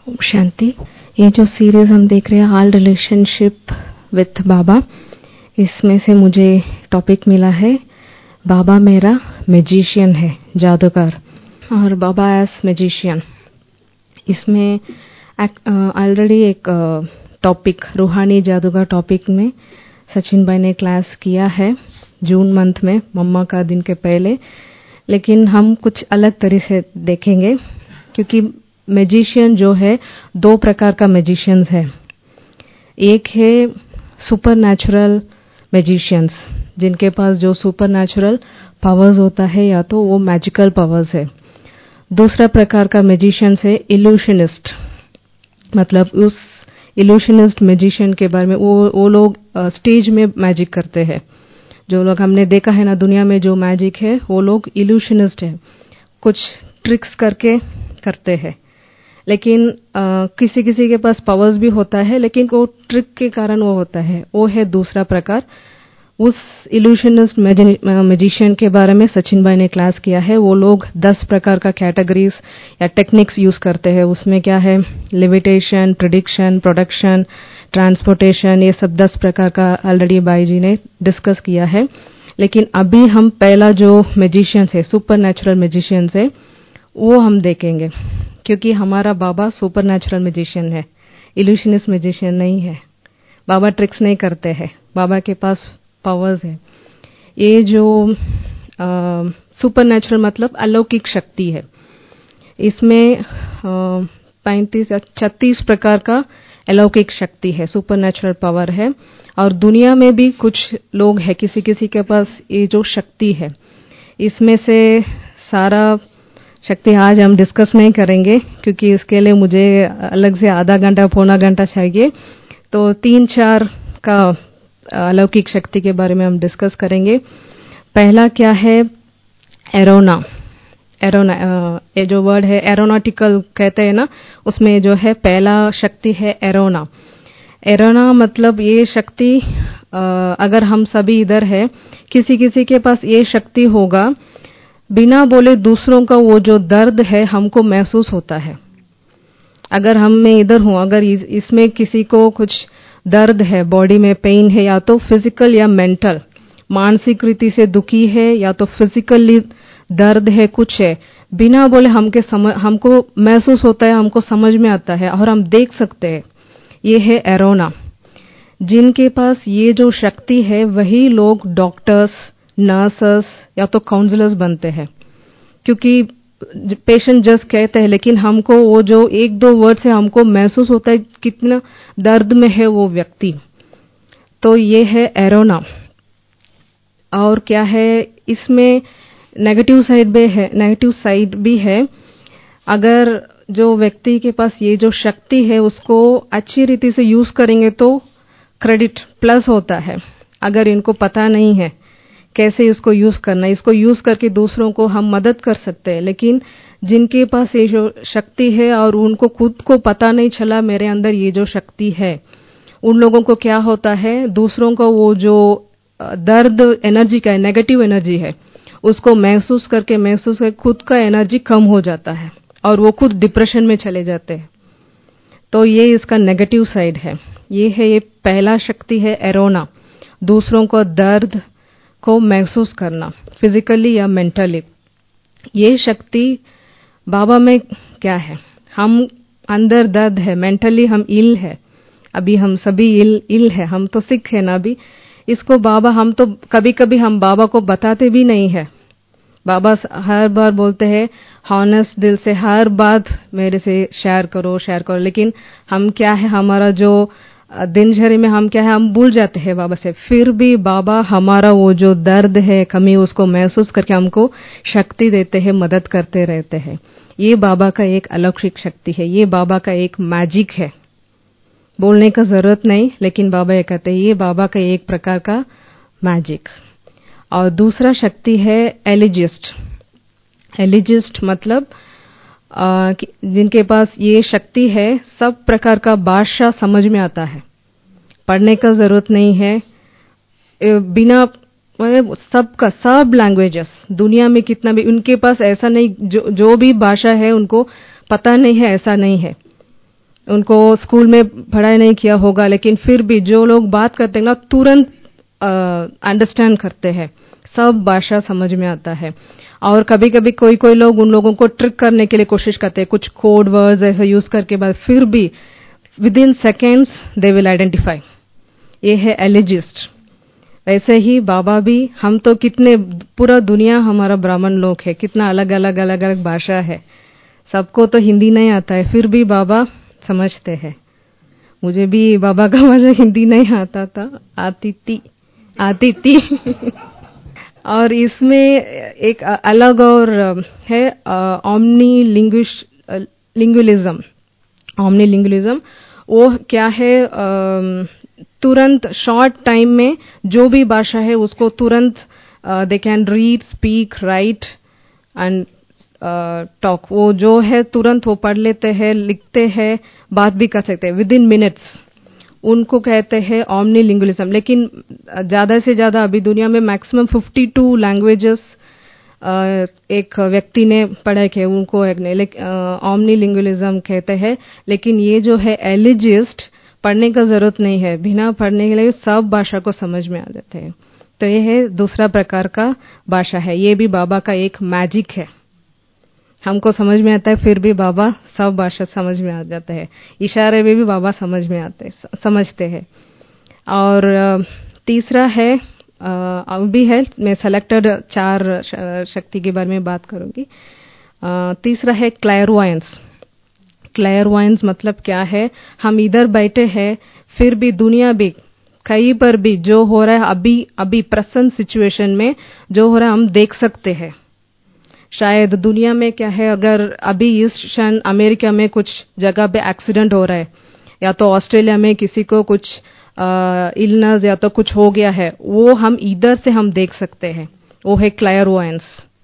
ओम शांति। ये जो सीरीज हम देख रहे हैं ऑल रिलेशनशिप विथ बाबा, इसमें से मुझे टॉपिक मिला है बाबा मेरा मैजिशियन है, जादूगर, और बाबा एज मैजिशियन। इसमें ऑलरेडी एक टॉपिक रूहानी जादूगर टॉपिक में सचिन भाई ने क्लास किया है जून मंथ में, मम्मा का दिन के पहले, लेकिन हम कुछ अलग तरह से देखेंगे क्योंकि मैजिशियन जो है दो प्रकार का मैजिशियंस है। एक है सुपर नेचुरल मैजिशियंस, जिनके पास जो सुपर नेचुरल पावर्स होता है या तो वो मैजिकल पावर्स है। दूसरा प्रकार का मैजिशियंस है इल्यूशनिस्ट, मतलब उस इल्यूशनिस्ट मैजिशियन के बारे में वो लोग स्टेज में मैजिक करते हैं। जो लोग हमने देखा है ना दुनिया में जो मैजिक है वो लोग इल्यूशनिस्ट है, कुछ ट्रिक्स करके करते हैं। लेकिन किसी किसी के पास पावर्स भी होता है, लेकिन वो ट्रिक के कारण वो होता है, वो है दूसरा प्रकार। उस इल्यूशनिस्ट मैजिशियन के बारे में सचिन भाई ने क्लास किया है। वो लोग 10 प्रकार का कैटेगरीज या टेक्निक्स यूज करते हैं। उसमें क्या है, लिविटेशन, प्रेडिक्शन, प्रोडक्शन, ट्रांसपोर्टेशन, ये सब 10 प्रकार का ऑलरेडी भाई जी ने डिस्कस किया है। लेकिन अभी हम पहला जो मैजिशियंस है, सुपर नेचुरल मैजिशियंस है, वो हम देखेंगे क्योंकि हमारा बाबा सुपर नेचुरल मैजिशियन है, इल्यूशनिस्ट मैजिशियन नहीं है। बाबा ट्रिक्स नहीं करते हैं, बाबा के पास पावर्स है। ये जो सुपर नेचुरल मतलब अलौकिक शक्ति है, इसमें 35 या 36 प्रकार का अलौकिक शक्ति है, सुपर नेचुरल पावर है। और दुनिया में भी कुछ लोग हैं, किसी किसी के पास ये जो शक्ति है। इसमें से सारा शक्ति आज हम डिस्कस नहीं करेंगे क्योंकि इसके लिए मुझे अलग से आधा घंटा पौना घंटा चाहिए। तो 3-4 का अलौकिक शक्ति के बारे में हम डिस्कस करेंगे। पहला क्या है, एरोना। ये जो वर्ड है एरोनॉटिकल कहते हैं ना, उसमें जो है पहला शक्ति है एरोना। एरोना मतलब ये शक्ति, अगर हम सभी इधर है, किसी किसी के पास ये शक्ति होगा, बिना बोले दूसरों का वो जो दर्द है हमको महसूस होता है। अगर हम मैं इधर हूं, अगर इसमें किसी को कुछ दर्द है, बॉडी में पेन है, या तो फिजिकल या मेंटल, मानसिक रीति से दुखी है या तो फिजिकली दर्द है, कुछ है, बिना बोले हमको महसूस होता है, हमको समझ में आता है और हम देख सकते हैं। ये है एरोना। जिनके पास ये जो शक्ति है वही लोग डॉक्टर्स, नर्सेस या तो काउंसलर्स बनते हैं, क्योंकि पेशेंट जस्ट कहते हैं, लेकिन हमको वो जो 1-2 वर्ड से हमको महसूस होता है कितना दर्द में है वो व्यक्ति। तो ये है एरोना। और क्या है, इसमें नेगेटिव साइड भी है। अगर जो व्यक्ति के पास ये जो शक्ति है उसको अच्छी रीति से यूज करेंगे तो क्रेडिट प्लस होता है। अगर इनको पता नहीं है कैसे इसको यूज करना, इसको यूज करके दूसरों को हम मदद कर सकते हैं। लेकिन जिनके पास ये जो शक्ति है और उनको खुद को पता नहीं चला मेरे अंदर ये जो शक्ति है, उन लोगों को क्या होता है, दूसरों को वो जो दर्द एनर्जी का है, नेगेटिव एनर्जी है, उसको महसूस करके खुद का एनर्जी कम हो जाता है और वो खुद डिप्रेशन में चले जाते हैं। तो ये इसका नेगेटिव साइड है। ये पहला शक्ति है एरोना, दूसरों को दर्द को महसूस करना, फिजिकली या मेंटली। ये शक्ति बाबा में क्या है, हम अंदर दर्द है, मेंटली हम इल है, अभी हम सभी इल है, हम तो सिक है ना अभी। इसको बाबा, हम तो कभी कभी हम बाबा को बताते भी नहीं है। बाबा हर बार बोलते हैं हॉनेस्ट दिल से हर बात मेरे से शेयर करो, लेकिन हम क्या है, हमारा जो दिनचर्या में हम क्या है, हम भूल जाते हैं बाबा से। फिर भी बाबा हमारा वो जो दर्द है, कमी, उसको महसूस करके हमको शक्ति देते हैं, मदद करते रहते हैं। ये बाबा का एक अलौकिक शक्ति है, ये बाबा का एक मैजिक है, बोलने का जरूरत नहीं, लेकिन बाबा ये कहते हैं ये बाबा का एक प्रकार का मैजिक। और दूसरा शक्ति है एलिजिस्ट। एलिजिस्ट मतलब जिनके पास ये शक्ति है, सब प्रकार का भाषा समझ में आता है, पढ़ने का जरूरत नहीं है, बिना सबका सब लैंग्वेजेस दुनिया में कितना भी, उनके पास ऐसा नहीं जो भी भाषा है उनको पता नहीं है, ऐसा नहीं है। उनको स्कूल में पढ़ाई नहीं किया होगा, लेकिन फिर भी जो लोग बात करते हैं ना तुरंत अंडरस्टैंड करते हैं, सब भाषा समझ में आता है। और कभी कभी कोई कोई लोग उन लोगों को ट्रिक करने के लिए कोशिश करते हैं, कुछ कोड वर्ड्स ऐसा यूज करके बाद, फिर भी within seconds they will identify. ये है एलिजिस्ट। वैसे ही बाबा भी, हम तो कितने, पूरा दुनिया हमारा ब्राह्मण लोग है, कितना अलग अलग अलग अलग भाषा है, सबको तो हिंदी नहीं आता है, फिर भी बाबा समझते हैं। मुझे भी बाबा का भाषा हिंदी नहीं आता था, आती थी और इसमें एक अलग और है ओमनी लिंगुअलिज्म। वो क्या है, तुरंत शॉर्ट टाइम में जो भी भाषा है उसको तुरंत they can read, speak, write and talk. वो जो है तुरंत वो पढ़ लेते हैं, लिखते हैं, बात भी कर सकते हैं विद इन मिनट्स। उनको कहते हैं ओमनी लिंगुअलिज्म। लेकिन ज्यादा से ज्यादा अभी दुनिया में मैक्सिमम 52 लैंग्वेजेस एक व्यक्ति ने पढ़े के, उनको ओमनी लिंगुअलिज्म कहते हैं। लेकिन ये जो है एलिजिस्ट, पढ़ने का जरूरत नहीं है, बिना पढ़ने के लिए सब भाषा को समझ में आ जाते हैं। तो ये है दूसरा प्रकार का भाषा है। ये भी बाबा का एक मैजिक है, हमको समझ में आता है, फिर भी बाबा सब भाषा समझ में आ जाते हैं, इशारे में भी बाबा समझते हैं। और तीसरा है, अभी है, मैं सेलेक्टेड 4 शक्ति के बारे में बात करूंगी। तीसरा है क्लैरवॉयंस। क्लैरवॉयंस मतलब क्या है, हम इधर बैठे हैं, फिर भी दुनिया भी कहीं पर भी जो हो रहा है अभी प्रेजेंट सिचुएशन में जो हो रहा है हम देख सकते हैं। शायद दुनिया में क्या है, अगर अभी इस क्षण अमेरिका में कुछ जगह पे एक्सीडेंट हो रहा है, या तो ऑस्ट्रेलिया में किसी को कुछ इलनेस या तो कुछ हो गया है, वो हम इधर से हम देख सकते हैं, वो है क्लैरवॉयंस।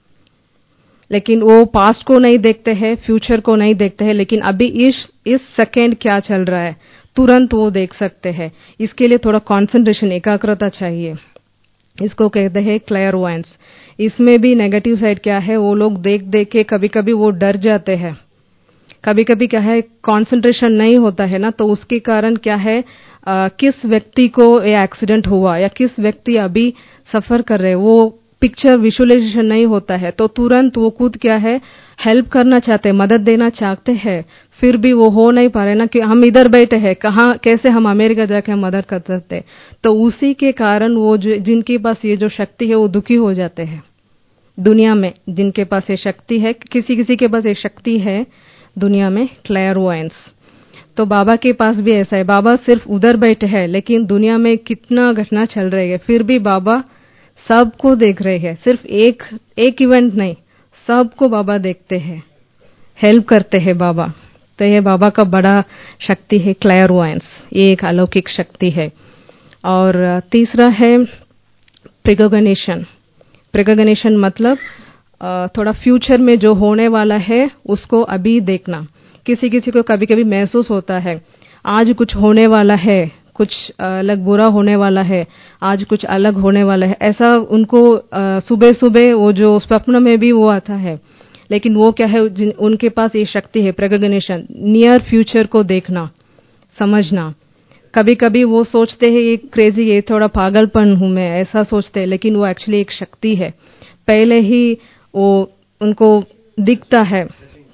लेकिन वो पास्ट को नहीं देखते हैं, फ्यूचर को नहीं देखते हैं, लेकिन अभी इस सेकेंड क्या चल रहा है तुरंत वो देख सकते हैं। इसके लिए थोड़ा कंसंट्रेशन, एकाग्रता चाहिए, इसको कहते हैं क्लैरवॉयंस। इसमें भी नेगेटिव साइड क्या है, वो लोग देख देख के कभी कभी वो डर जाते हैं, कभी कभी क्या है कंसंट्रेशन नहीं होता है ना, तो उसके कारण क्या है, किस व्यक्ति को ये एक्सीडेंट हुआ या किस व्यक्ति अभी सफर कर रहे, वो पिक्चर विजुअलाइजेशन नहीं होता है, तो तुरंत वो खुद क्या है हेल्प करना चाहते हैं, मदद देना चाहते हैं, फिर भी वो हो नहीं पा रहे ना, कि हम इधर बैठे हैं, कहाँ कैसे हम अमेरिका जाके हम मदद कर सकते। तो उसी के कारण वो जिनके पास ये जो शक्ति है वो दुखी हो जाते हैं। दुनिया में जिनके पास ये शक्ति है, किसी किसी के पास ये शक्ति है दुनिया में, क्लैरवॉयंस। तो बाबा के पास भी ऐसा है, बाबा सिर्फ उधर बैठे हैं, लेकिन दुनिया में कितना घटना चल रही है, फिर भी बाबा सबको देख रहे हैं, सिर्फ एक इवेंट नहीं, सबको बाबा देखते हैं, हेल्प करते हैं बाबा। तो ये बाबा का बड़ा शक्ति है क्लैरवॉयंस, ये एक अलौकिक शक्ति है। और तीसरा है प्रिकॉग्निशन। प्रिकॉग्निशन मतलब थोड़ा फ्यूचर में जो होने वाला है उसको अभी देखना। किसी किसी को कभी कभी महसूस होता है आज कुछ होने वाला है, कुछ अलग बुरा होने वाला है, आज कुछ अलग होने वाला है, ऐसा उनको सुबह सुबह वो जो स्वप्न में भी वो आता है। लेकिन वो क्या है, उनके पास ये शक्ति है प्रेकॉग्निशन, नियर फ्यूचर को देखना, समझना। कभी कभी वो सोचते हैं ये क्रेजी, ये थोड़ा पागलपन हूं मैं, ऐसा सोचते हैं, लेकिन वो एक्चुअली एक शक्ति है, पहले ही वो उनको दिखता है,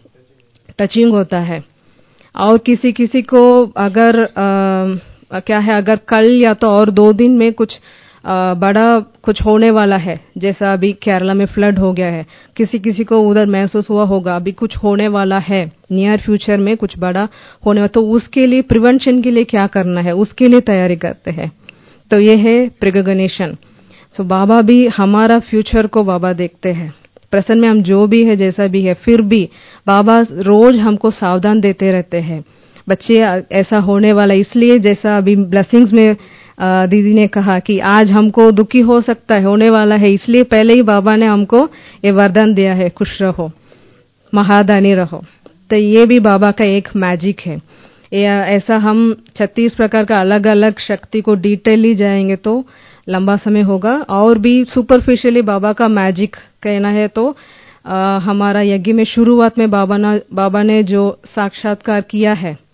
टचिंग होता है। और किसी किसी को अगर क्या है, अगर कल या तो और 2 दिन में कुछ बड़ा कुछ होने वाला है, जैसा अभी केरला में फ्लड हो गया है, किसी किसी को उधर महसूस हुआ होगा अभी कुछ होने वाला है, नियर फ्यूचर में कुछ बड़ा होने वाला, तो उसके लिए प्रिवेंशन के लिए क्या करना है उसके लिए तैयारी करते हैं। तो ये है प्रिकॉग्निशन। सो बाबा भी हमारा फ्यूचर को बाबा देखते हैं, प्रेजेंट में हम जो भी है जैसा भी है, फिर भी बाबा रोज हमको सावधान देते रहते हैं, बच्चे ऐसा होने वाला, इसलिए जैसा अभी ब्लेसिंग्स में दीदी ने कहा कि आज हमको दुखी हो सकता है, होने वाला है, इसलिए पहले ही बाबा ने हमको ये वरदान दिया है, खुश रहो, महादानी रहो। तो ये भी बाबा का एक मैजिक है। ऐसा हम 36 प्रकार का अलग अलग शक्ति को डिटेली जाएंगे तो लंबा समय होगा। और भी सुपरफिशियली बाबा का मैजिक कहना है तो हमारा यज्ञ में शुरुआत में बाबा ने जो साक्षात्कार किया है,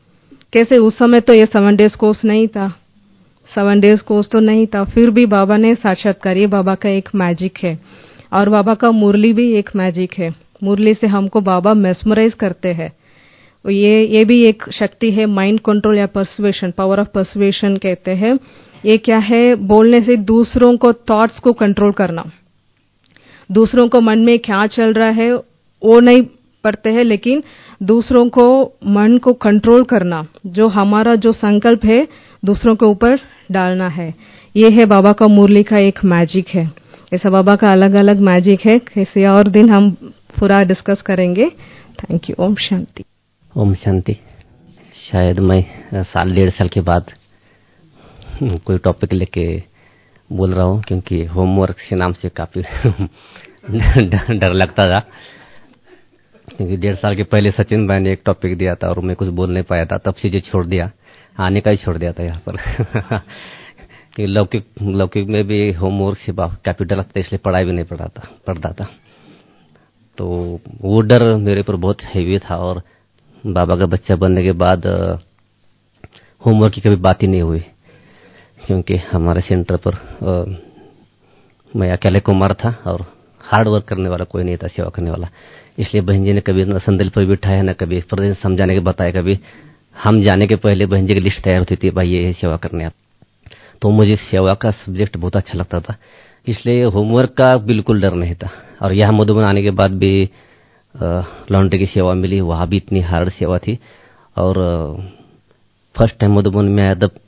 कैसे उस समय तो ये 7 डेज कोर्स नहीं था, 7 डेज कोर्स तो नहीं था, फिर भी बाबा ने साक्षात्कार, ये बाबा का एक मैजिक है। और बाबा का मुरली भी एक मैजिक है, मुरली से हमको बाबा मेस्मराइज करते हैं। ये भी एक शक्ति है, माइंड कंट्रोल या पर्सुएशन, पावर ऑफ पर्सुएशन कहते हैं। ये क्या है, बोलने से दूसरों को थॉट्स को कंट्रोल करना, दूसरों को मन में क्या चल रहा है वो नहीं पढ़ते हैं, लेकिन दूसरों को मन को कंट्रोल करना, जो हमारा जो संकल्प है दूसरों के ऊपर डालना है। ये है बाबा का मुरली का एक मैजिक है। ऐसा बाबा का अलग अलग मैजिक है, किसी और दिन हम पूरा डिस्कस करेंगे। Thank you. ओम शांति। ओम शांति। शायद मैं 1.5 साल के बाद कोई टॉपिक लेके बोल रहा हूँ, क्योंकि होमवर्क के नाम से काफी डर लगता था, क्योंकि 1.5 साल के पहले सचिन भाई ने एक टॉपिक दिया था और मैं कुछ बोल नहीं पाया था, तब से जो छोड़ दिया, आने का ही छोड़ दिया था यहाँ पर। कि लौकिक में भी होमवर्क से काफी डर लगता है, इसलिए पढ़ाई भी नहीं पढ़ता था। तो वो डर मेरे पर बहुत हैवी था, और बाबा का बच्चा बनने के बाद होमवर्क की कभी बात ही नहीं हुई, क्योंकि हमारे सेंटर पर मैं अकेले कुमार था और हार्ड वर्क करने वाला कोई नहीं था, सेवा करने वाला। इसलिए बहन जी ने कभी न संदल पर बिठाया, न कभी प्रदेश समझाने के बताया। कभी हम जाने के पहले बहन जी की लिस्ट तैयार होती थी, भाई ये सेवा करने आप। तो मुझे सेवा का सब्जेक्ट बहुत अच्छा लगता था, इसलिए होमवर्क का बिल्कुल डर नहीं था। और यहाँ मधुबन आने के बाद भी लॉन्ड्री की सेवा मिली, वहाँ भी इतनी हार्ड सेवा थी। और फर्स्ट टाइम मधुबन में आया तब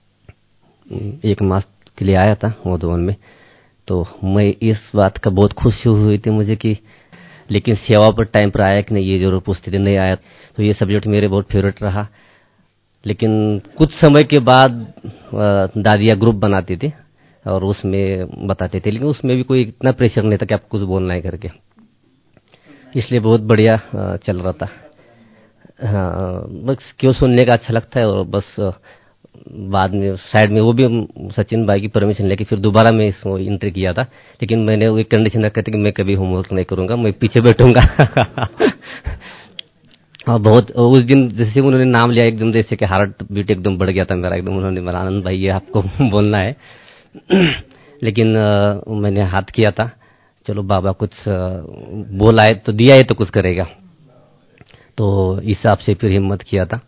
1 मास के लिए आया था मधुबन में, तो मैं इस बात का बहुत खुशी हुई थी मुझे कि, लेकिन सेवा पर टाइम पर आया कि नहीं ये जरूर पूछते थे, नहीं आया। तो ये सब्जेक्ट मेरे बहुत फेवरेट रहा। लेकिन कुछ समय के बाद दादिया ग्रुप बनाती थी और उसमें बताते थे, लेकिन उसमें भी कोई इतना प्रेशर नहीं था कि आपको कुछ बोलना है करके, इसलिए बहुत बढ़िया चल रहा था। हाँ, बस क्यों सुनने का अच्छा लगता है। और बस बाद में साइड में वो भी सचिन भाई की परमिशन लेके फिर दोबारा मैं इसमें एंट्री किया था, लेकिन मैंने वो एक कंडीशन रखा था कि मैं कभी होमवर्क नहीं करूंगा, मैं पीछे बैठूंगा। और बहुत उस दिन जैसे उन्होंने नाम लिया, एकदम जैसे कि हार्ट बीट एकदम बढ़ गया था मेरा एकदम। उन्होंने बोला आनंद भाई ये आपको बोलना है। लेकिन मैंने हाथ किया था, चलो बाबा कुछ बोला है तो दिया है तो कुछ करेगा, तो इस हिसाब से फिर हिम्मत किया था।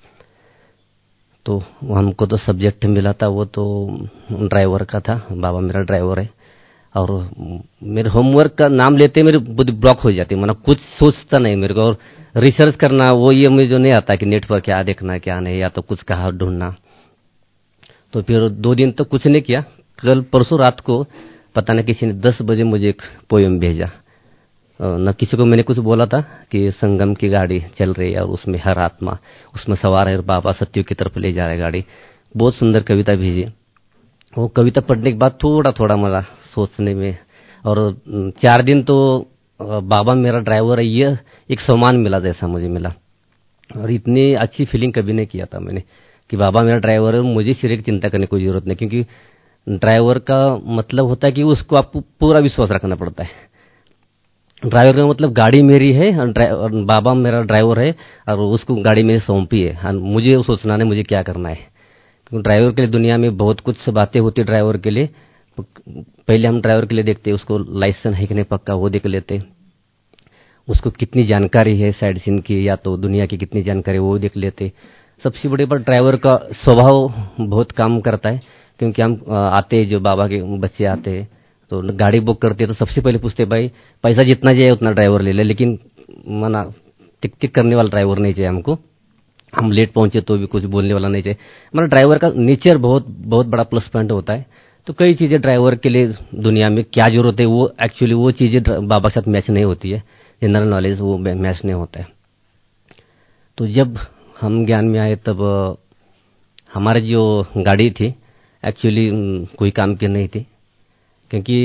तो हमको तो सब्जेक्ट मिला था वो तो ड्राइवर का था, बाबा मेरा ड्राइवर है। और मेरे होमवर्क का नाम लेते मेरी बुद्धि ब्लॉक हो जाती, मतलब कुछ सोचता नहीं मेरे को। और रिसर्च करना वो ये मुझे जो नहीं आता कि नेट पर क्या देखना क्या नहीं, या तो कुछ कहा ढूंढना। तो फिर 2 दिन तो कुछ नहीं किया। कल परसों रात को पता नहीं किसी ने 10 बजे मुझे एक पोयम भेजा। न किसी को मैंने कुछ बोला था कि संगम की गाड़ी चल रही है और उसमें हर आत्मा उसमें सवार है और बाबा सत्य की तरफ ले जा रहा है गाड़ी। बहुत सुंदर कविता भेजी। वो कविता पढ़ने के बाद थोड़ा थोड़ा मजा सोचने में, और 4 दिन तो बाबा मेरा ड्राइवर है ये एक सम्मान मिला जैसा मुझे मिला। और इतनी अच्छी फीलिंग कभी नहीं किया था मैंने कि बाबा मेरा ड्राइवर है, मुझे सिर्फ चिंता करने की कोई जरूरत नहीं। क्योंकि ड्राइवर का मतलब होता है कि उसको आपको पूरा विश्वास रखना पड़ता है। ड्राइवर का मतलब गाड़ी मेरी है और बाबा मेरा ड्राइवर है और उसको गाड़ी मेरी सौंपी है, मुझे सोचना नहीं मुझे क्या करना है। क्योंकि ड्राइवर के लिए दुनिया में बहुत कुछ बातें होती है। ड्राइवर के लिए पहले हम ड्राइवर के लिए देखते हैं उसको लाइसेंस है कि नहीं पक्का, वो देख लेते, उसको कितनी जानकारी है साइड सीन की या तो दुनिया की कितनी जानकारी वो देख लेते। सबसे बड़ी बात ड्राइवर का स्वभाव बहुत काम करता है। क्योंकि हम आते जो बाबा के बच्चे आते हैं तो गाड़ी बुक करते हैं तो सबसे पहले पूछते भाई पैसा जितना चाहिए उतना ड्राइवर ले ले, लेकिन मना टिक टिक करने वाला ड्राइवर नहीं चाहिए हमको। हम लेट पहुंचे तो भी कुछ बोलने वाला नहीं चाहिए। मतलब ड्राइवर का नेचर बहुत बहुत बड़ा प्लस पॉइंट होता है। तो कई चीजें ड्राइवर के लिए दुनिया में क्या जरूरत है वो एक्चुअली वो चीजें बाबा के साथ मैच नहीं होती है। जनरल नॉलेज वो मैच नहीं होता है। तो जब हम ज्ञान में आए तब हमारी जो गाड़ी थी एक्चुअली कोई काम की नहीं थी। क्योंकि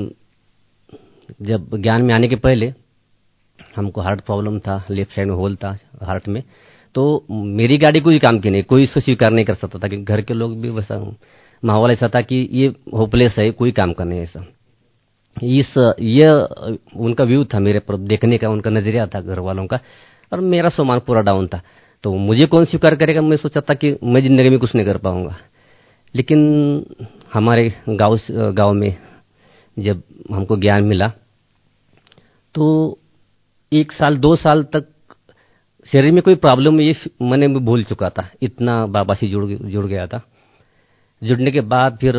जब ज्ञान में आने के पहले हमको हार्ट प्रॉब्लम था, लेफ्ट साइड में होल था हार्ट में, तो मेरी गाड़ी कोई काम की नहीं, कोई इसको स्वीकार नहीं कर सकता था। कि घर के लोग भी वैसा माहौल ऐसा था कि ये होपलेस है, कोई काम का नहीं ऐसा। ये उनका व्यू था मेरे पर देखने का, उनका नजरिया था घर वालों का। और मेरा सामान पूरा डाउन था। तो मुझे कौन स्वीकार करेगा। मैं सोचा था कि मैं ज़िंदगी में कुछ नहीं कर पाऊंगा। लेकिन हमारे गांव में जब हमको ज्ञान मिला तो 1 साल 2 साल तक शरीर में कोई प्रॉब्लम ये मैंने भूल चुका था, इतना बाबा से जुड़ गया था। जुड़ने के बाद फिर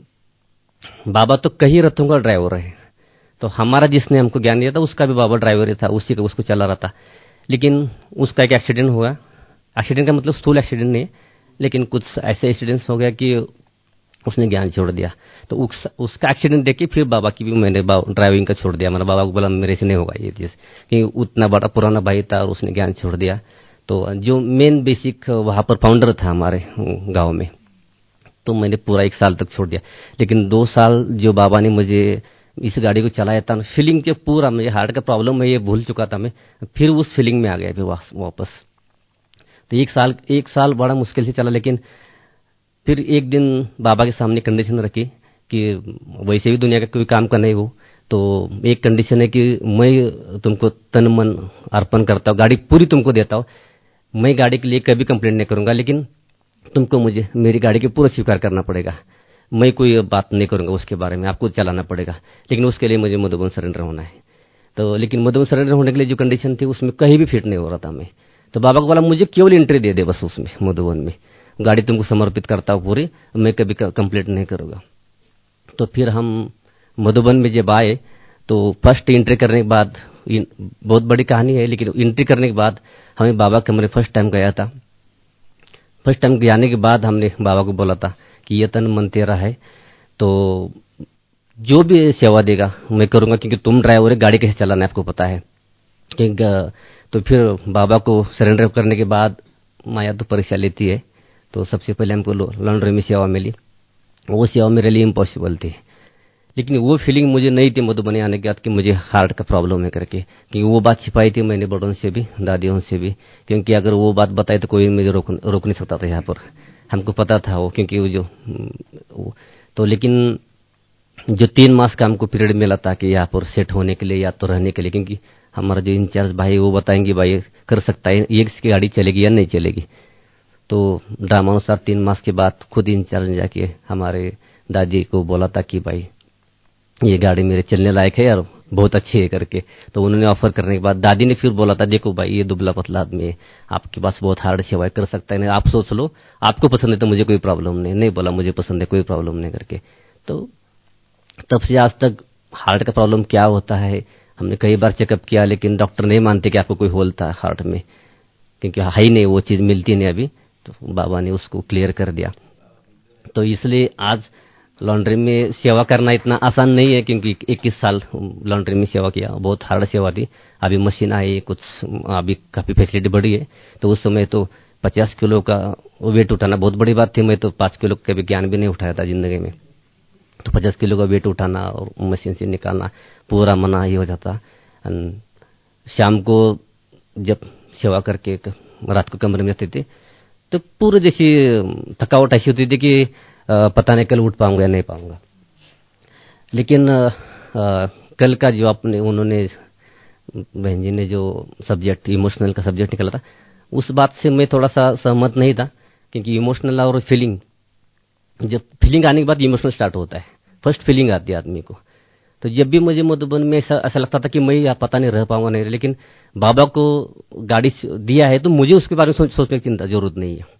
बाबा तो कई रथों का ड्राइवर है, तो हमारा जिसने हमको ज्ञान दिया था उसका भी बाबा ड्राइवर ही था, उसी का उसको चला रहा था। लेकिन उसका एक एक्सीडेंट हुआ। एक्सीडेंट का मतलब स्थूल एक्सीडेंट नहीं, लेकिन कुछ ऐसे एक्सीडेंट्स हो गया कि उसने ज्ञान छोड़ दिया। तो उसका एक्सीडेंट देख के फिर बाबा की भी मैंने ड्राइविंग का छोड़ दिया। मतलब बाबा को बोला मेरे से नहीं होगा ये चीज़, कि उतना बड़ा पुराना भाई था और उसने ज्ञान छोड़ दिया। तो जो मेन बेसिक वहाँ पर फाउंडर था हमारे गाँव में, तो मैंने पूरा 1 साल तक छोड़ दिया। लेकिन 2 साल जो बाबा ने मुझे इस गाड़ी को चलाया था, फीलिंग के पूरा, मुझे हार्ट का प्रॉब्लम मैं ये भूल चुका था, मैं फिर उस फीलिंग में आ गया फिर वापस। तो 1 साल बड़ा मुश्किल से चला। लेकिन फिर एक दिन बाबा के सामने कंडीशन रखी कि वैसे भी दुनिया का कोई काम का नहीं हो, तो एक कंडीशन है कि मैं तुमको तन मन अर्पण करता हूँ, गाड़ी पूरी तुमको देता हूँ, मैं गाड़ी के लिए कभी कंप्लेंट नहीं करूंगा, लेकिन तुमको मुझे मेरी गाड़ी के पूरा स्वीकार करना पड़ेगा। मैं कोई बात नहीं करूंगा उसके बारे में, आपको चलाना पड़ेगा, लेकिन उसके लिए मुझे मधुबन सरेंडर होना है। तो लेकिन मधुबन सरेंडर होने के लिए जो कंडीशन थी उसमें कहीं भी फिट नहीं हो रहा था मैं। तो बाबा को बोला मुझे केवल एंट्री दे दे बस उसमें, मधुबन में गाड़ी तुमको समर्पित करता हूँ पूरी, मैं कभी कंप्लीट नहीं करूँगा। तो फिर हम मधुबन में जब आए तो फर्स्ट एंट्री करने के बाद, बहुत बड़ी कहानी है, लेकिन एंट्री करने के बाद हमें बाबा कमरे फर्स्ट टाइम गया था। फर्स्ट टाइम जाने के बाद हमने बाबा को बोला था कि ये तन मन तेरा है, तो जो भी सेवा देगा मैं करूँगा, क्योंकि तुम ड्राइवर है, गाड़ी कैसे चलाना है आपको पता है। तो फिर बाबा को सरेंडर करने के बाद माया तो परीक्षा लेती है। तो सबसे पहले हमको लॉन्ड्री में सेवा मिली। वो सेवा मेरे लिए इम्पॉसिबल थी, लेकिन वो फीलिंग मुझे नहीं थी मधुबनी आने के बाद कि मुझे हार्ट का प्रॉब्लम है करके, क्योंकि वो बात छिपाई थी मैंने बड़ों से भी, दादियों से भी, क्योंकि अगर वो बात बताई तो कोई मुझे रोक नहीं सकता था यहाँ पर। हमको पता था वो, क्योंकि तो लेकिन जो 3 मास का हमको पीरियड मिला था कि यहाँ पर सेट होने के लिए या तो रहने के लिए, क्योंकि हमारा जो इंचार्ज भाई वो बताएंगे भाई कर सकता है, ये इसकी गाड़ी चलेगी या नहीं चलेगी। तो ड्रामानुसार 3 मास के बाद खुद इंचार्ज ने जाके हमारे दादी को बोला था कि भाई ये गाड़ी मेरे चलने लायक है और बहुत अच्छी है करके। तो उन्होंने ऑफर करने के बाद दादी ने फिर बोला था देखो भाई ये दुबला पतला आदमी है, आपके पास बहुत हार्ड सेवाएं कर सकता है, नहीं आप सोच लो, आपको पसंद है तो मुझे कोई प्रॉब्लम नहीं बोला मुझे पसंद है कोई प्रॉब्लम नहीं करके। तो तब से आज तक हार्ट का प्रॉब्लम क्या होता है हमने कई बार चेकअप किया, लेकिन डॉक्टर नहीं मानते कि आपको कोई होल था हार्ट में, क्योंकि है ही नहीं, वो चीज़ मिलती नहीं अभी। तो बाबा ने उसको क्लियर कर दिया। तो इसलिए आज लॉन्ड्री में सेवा करना इतना आसान नहीं है, क्योंकि 21 साल लॉन्ड्री में सेवा किया, बहुत हार्ड सेवा थी। अभी मशीन आई, कुछ अभी काफ़ी फैसिलिटी बढ़ी है। तो उस समय तो 50 किलो का वेट उठाना बहुत बड़ी बात थी। मैं तो 5 किलो का कभी ज्ञान भी नहीं उठाया था ज़िंदगी में। तो 50 किलो का वेट उठाना और मशीन से निकालना पूरा मना ही हो जाता। शाम को जब सेवा करके रात को कमरे में आते थे तो पूरे जैसी थकावट ऐसी होती थी कि पता नहीं कल उठ पाऊंगा या नहीं पाऊंगा। लेकिन कल का जो उन्होंने बहन जी ने जो सब्जेक्ट इमोशनल का सब्जेक्ट निकाला था, उस बात से मैं थोड़ा सा सहमत नहीं था, क्योंकि इमोशनल और फीलिंग, जब फीलिंग आने के बाद इमोशनल स्टार्ट होता है, फर्स्ट फीलिंग आती है आदमी को। तो जब भी मुझे मधुबन में ऐसा लगता था कि मैं यहाँ पता नहीं रह पाऊंगा नहीं, लेकिन बाबा को गाड़ी दिया है तो मुझे उसके बारे में सोचने की चिंता जरूरत नहीं है,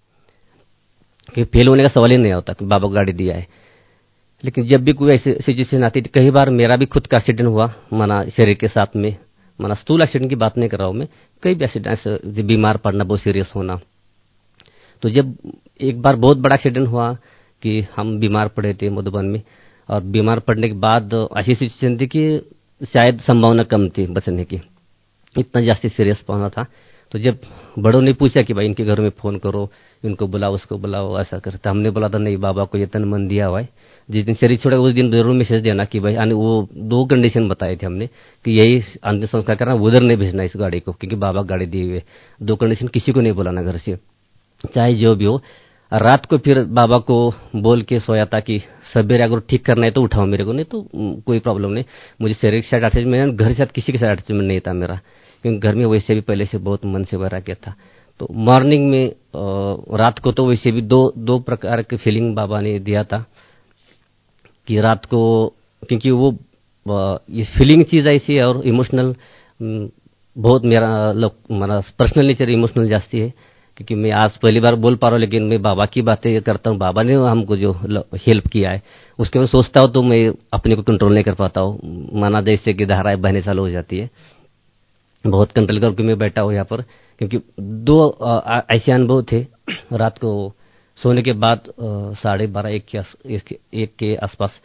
कि फेल होने का सवाल ही नहीं होता कि बाबा को गाड़ी दिया है। लेकिन जब भी कोई ऐसी सिचुएशन आती थी, कई बार मेरा भी खुद का एक्सीडेंट हुआ, माना शरीर के साथ में, माना स्थूल एक्सीडेंट की बात नहीं कर रहा हूँ मैं, कई भी एक्सीडेंट, बीमार पड़ना, बहुत सीरियस होना। तो जब एक बार बहुत बड़ा एक्सीडेंट हुआ कि हम बीमार पड़े थे मधुबन में, और बीमार पड़ने के बाद ऐसी सिचुएशन थी कि शायद संभावना कम थी बचने की, इतना जास्ती सीरियस पहुंचा था। तो जब बड़ों ने पूछा कि भाई इनके घर में फ़ोन करो, इनको बुलाओ, उसको बुलाओ, ऐसा करता, हमने बोला था नहीं, बाबा को ये तन मन दिया हुआ है, जिस दिन शरीर छोड़ा उस दिन जरूर मैसेज देना कि भाई वो 2 कंडीशन बताए थे हमने कि यही अंतिम संस्कार करना, उधर नहीं भेजना इस गाड़ी को, क्योंकि बाबा गाड़ी दी हुई है। 2 कंडीशन, किसी को नहीं बुलाना घर से, चाहे जो भी हो। रात को फिर बाबा को बोल के सोया था कि सवेरे अगर ठीक करना है तो उठाओ मेरे को, नहीं तो कोई प्रॉब्लम नहीं। मुझे शरीर के साथ अटैचमेंट, घर के साथ किसी के साथ अटैचमेंट नहीं था मेरा, क्योंकि घर में वैसे भी पहले से बहुत मन से भरा गया था। तो मॉर्निंग में रात को तो वैसे भी दो प्रकार की फीलिंग बाबा ने दिया था कि रात को, क्योंकि वो ये फीलिंग चीज़ ऐसी है और इमोशनल बहुत मेरा पर्सनल नेचर इमोशनल जास्ती है, क्योंकि मैं आज पहली बार बोल पा रहा हूँ, लेकिन मैं बाबा की बातें करता हूँ। बाबा ने हमको जो हेल्प किया है उसके मैं सोचता हूँ तो मैं अपने को कंट्रोल नहीं कर पाता हूँ। माना जैसे कि धाराएं बहने चालू हो जाती है, बहुत कंट्रोल करके मैं बैठा हूँ यहाँ पर, क्योंकि दो ऐसे अनुभव थे। रात को सोने के बाद 12:30 1 के आसपास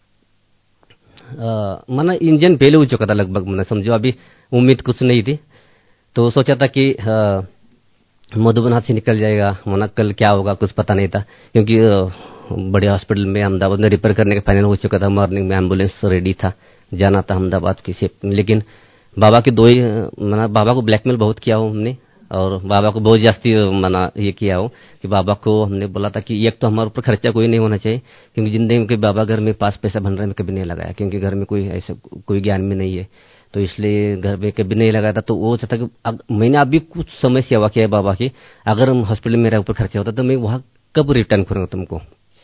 माना इंजन फेल हो चुका था लगभग, मैंने समझो अभी उम्मीद कुछ नहीं थी। तो सोचा था कि मधुबन हाथ से निकल जाएगा, माना कल क्या होगा कुछ पता नहीं था, क्योंकि बड़े हॉस्पिटल में अहमदाबाद में रिपेयर करने का फाइनल हो चुका था। मॉर्निंग में एम्बुलेंस रेडी था, जाना था अहमदाबाद की शिफ्ट में। लेकिन बाबा की माना बाबा को ब्लैकमेल बहुत किया हूँ हमने, और बाबा को बहुत जास्ती माना ये किया हो कि बाबा को हमने बोला था कि एक तो हमारे ऊपर खर्चा कोई नहीं होना चाहिए, क्योंकि जिंदगी में बाबा घर में पास पैसा भंडार में कभी नहीं लगाया, क्योंकि घर में कोई ऐसा कोई ज्ञान में नहीं है, तो इसलिए घर में कभी नहीं लगाया था। तो वो चाहता कि मैंने अभी कुछ समय सेवा किया है बाबा की, अगर हम हॉस्पिटल में मेरे ऊपर खर्चा होता तो मैं वहाँ कब रिटर्न करूँगा तुमको,